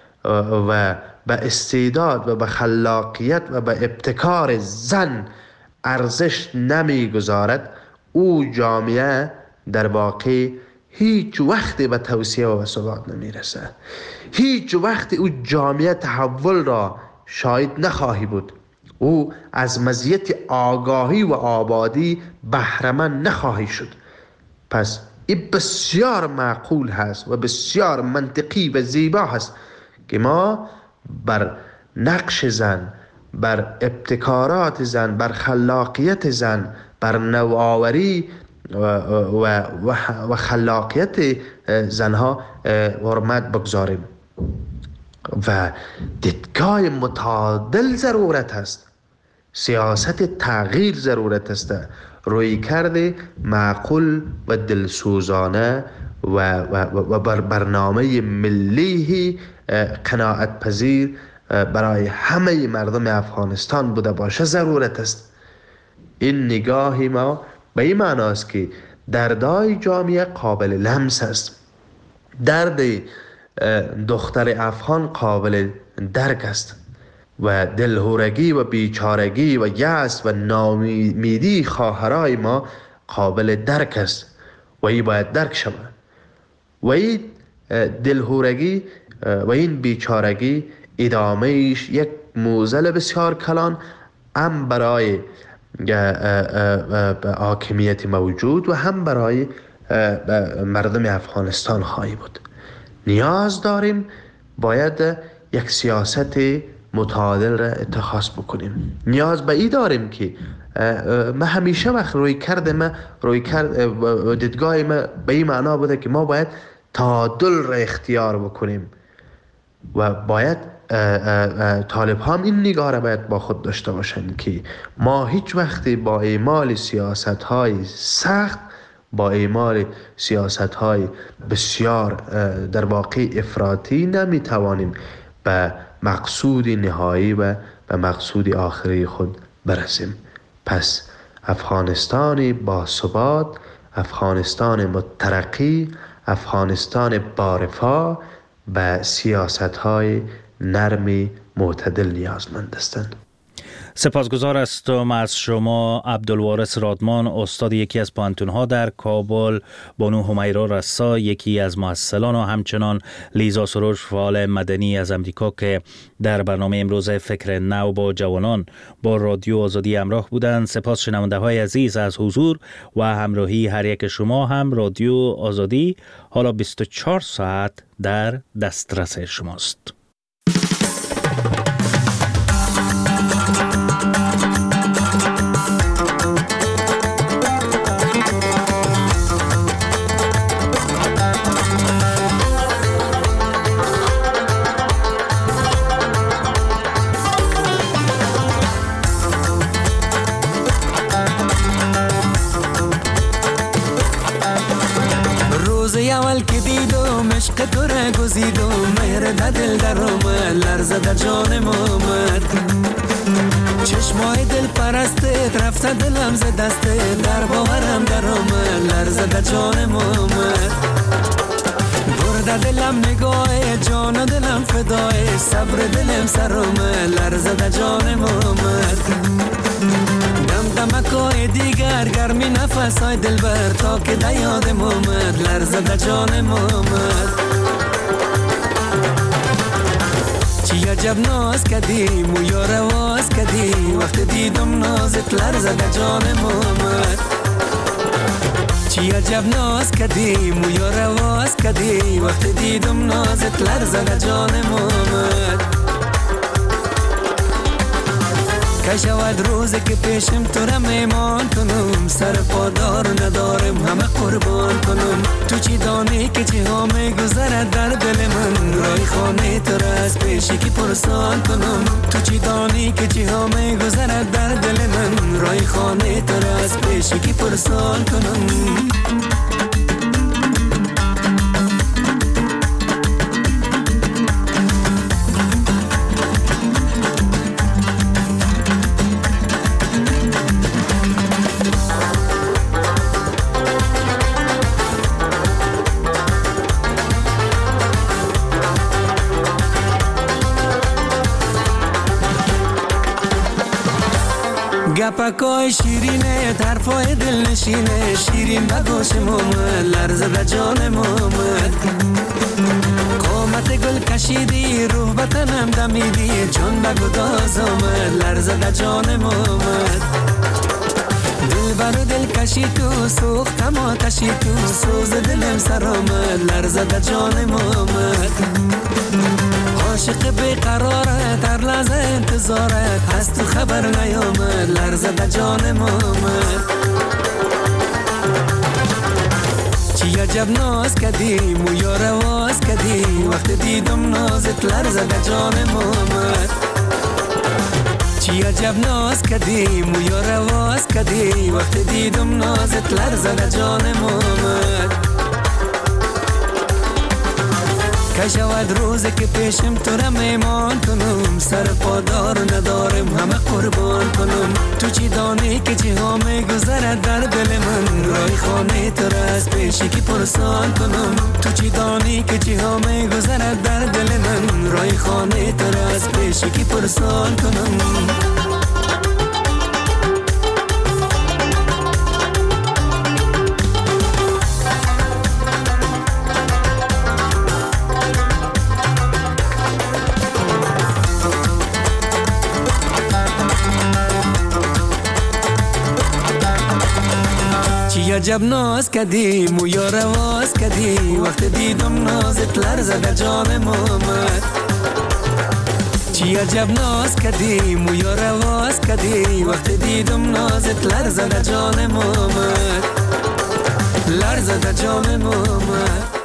و به استعداد و به خلاقیت و به ابتکار زن ارزش نمیگذارد، او جامعه در واقع هیچ وقت به توسعه و ثبات نمیرسه. هیچ وقت او جامعه تحول را شاهد نخواهی بود. او از مزیت آگاهی و آبادی بهره‌مند نخواهی شد. پس این بسیار معقول هست و بسیار منطقی و زیبا هست که ما بر نقش زن، بر ابتکارات زن، بر خلاقیت زن، بر نوآوری و, و, و, و خلاقیت زنها حرمت بگذاریم و دیدگاه متعادل ضرورت است. سیاست تغییر ضرورت است. روی کرده معقول و دلسوزانه و, و, و بر برنامه ملی قناعت پذیر برای همه مردم افغانستان بوده باشه ضرورت است. این نگاه ما به این معناست که دردای جامعه قابل لمس است. درد دختر افغان قابل درک است و دلهورگی و بیچارگی و یأس و ناامیدی خواهرای ما قابل درک است و این باید درک شود. و این دلهورگی و این بیچارگی ادامهش یک موزل بسیار کلان هم برای حاکمیت موجود و هم برای مردم افغانستان خواهی بود. نیاز داریم باید یک سیاست متعادل را اتخاذ بکنیم. نیاز به این داریم که ما همیشه وقت روی کرده ما روی کرد دیدگاه ما به این معنا بوده که ما باید تعادل را اختیار بکنیم و باید طالب هم این نگاه را باید با خود داشته باشند که ما هیچ وقتی با اعمال سیاست های سخت، با اعمال سیاست های بسیار در واقع افراطی نمیتوانیم به مقصود نهایی و به مقصود آخری خود برسیم. پس افغانستان با ثبات، افغانستان مترقی، افغانستان بارفا به سیاست های نرم معتدل نیازمند هستند. سپاسگزار هستم از شما عبدالوارث رادمان، استاد یکی از پانتون‌ها در کابل، بانو همیرا رسا یکی از مؤسسان و همچنان لیزا سروش فعال مدنی از امریکا که در برنامه امروز فکر نو با جوانان با رادیو آزادی همراه بودند. سپاس شنونده های عزیز از حضور و همراهی هر یک شما. هم رادیو آزادی حالا بیست و چهار ساعت در دسترس شماست. عشق تو را گزید و مهر در دل در اومد، لرزه در جانم اومد. چشمای دل پرستت رفته دلم ز دستت، در باورم در اومد، لرزه در جانم اومد. برده دلم نگاه جان و دلم فدای، صبر دلم سر اومد، لرزه در جانم اومد. دم دمکای دیگر گرمی نفسای دلبر تا که در یادم اومد، لرزه در جانم اومد. چی عجب ناز کدی مویا رواز کدی، وقت دیدم نازت لرزه در جانم اومد. چی عجب ناز کدی مویا رواز کدی، وقت دیدم نازت لرزه در جانم اومد. که شود روزی که پیشم تو را میمان کنم، سر پادار ندارم همه قربان کنم. تو چی دانی که چی ها میگذرد در دل من، رای خانه تو را از پیشی که پرسان کنم. تو چی دانی که چی ها میگذرد در دل من، رای خانه تو را از پیشی که پرسان کنم. گپکای شیرینه طرفای دل نشینه، شیرین بگوشم اومد، لرزه در جانم اومد. قامت گل کشیدی روح بطنم دمیدی، جان بگو داز اومد، لرزه در جانم اومد. دل برو دل کشی تو سوختم آتشی تو، سوز دلم سر اومد، لرزه در جانم اومد. عاشق عاشق بیقرارت هر لحظه انتظارت هست تو خبر نیامد لرزه در جانم آمد چی عجب ناز کدیم و یا رواز کدیم وقت دیدم نازت لرزه در جانم آمد چی عجب ناز کدیم و یا رواز کدیم وقت دیدم نازت لرزه در جانم آمد که شود روزی که پیشم تو را میمان کنم سر پادار ندارم همه قربان کنم تو چی دانی که چی ها میگذرد در دل من رای خانه تو را از پیشی که پرسان کنم تو چی دانی که چی ها میگذرد در دل من رای خانه تو را از پیشی که پرسان کنم چی عجب ناز کدیم و یا رواز کدی وقت دیدم نازت لرزه در جانم آمد چی عجب ناز کدیم و یا رواز کدی وقت دیدم نازت لرزه در جانم آمد لرزه در جانم آمد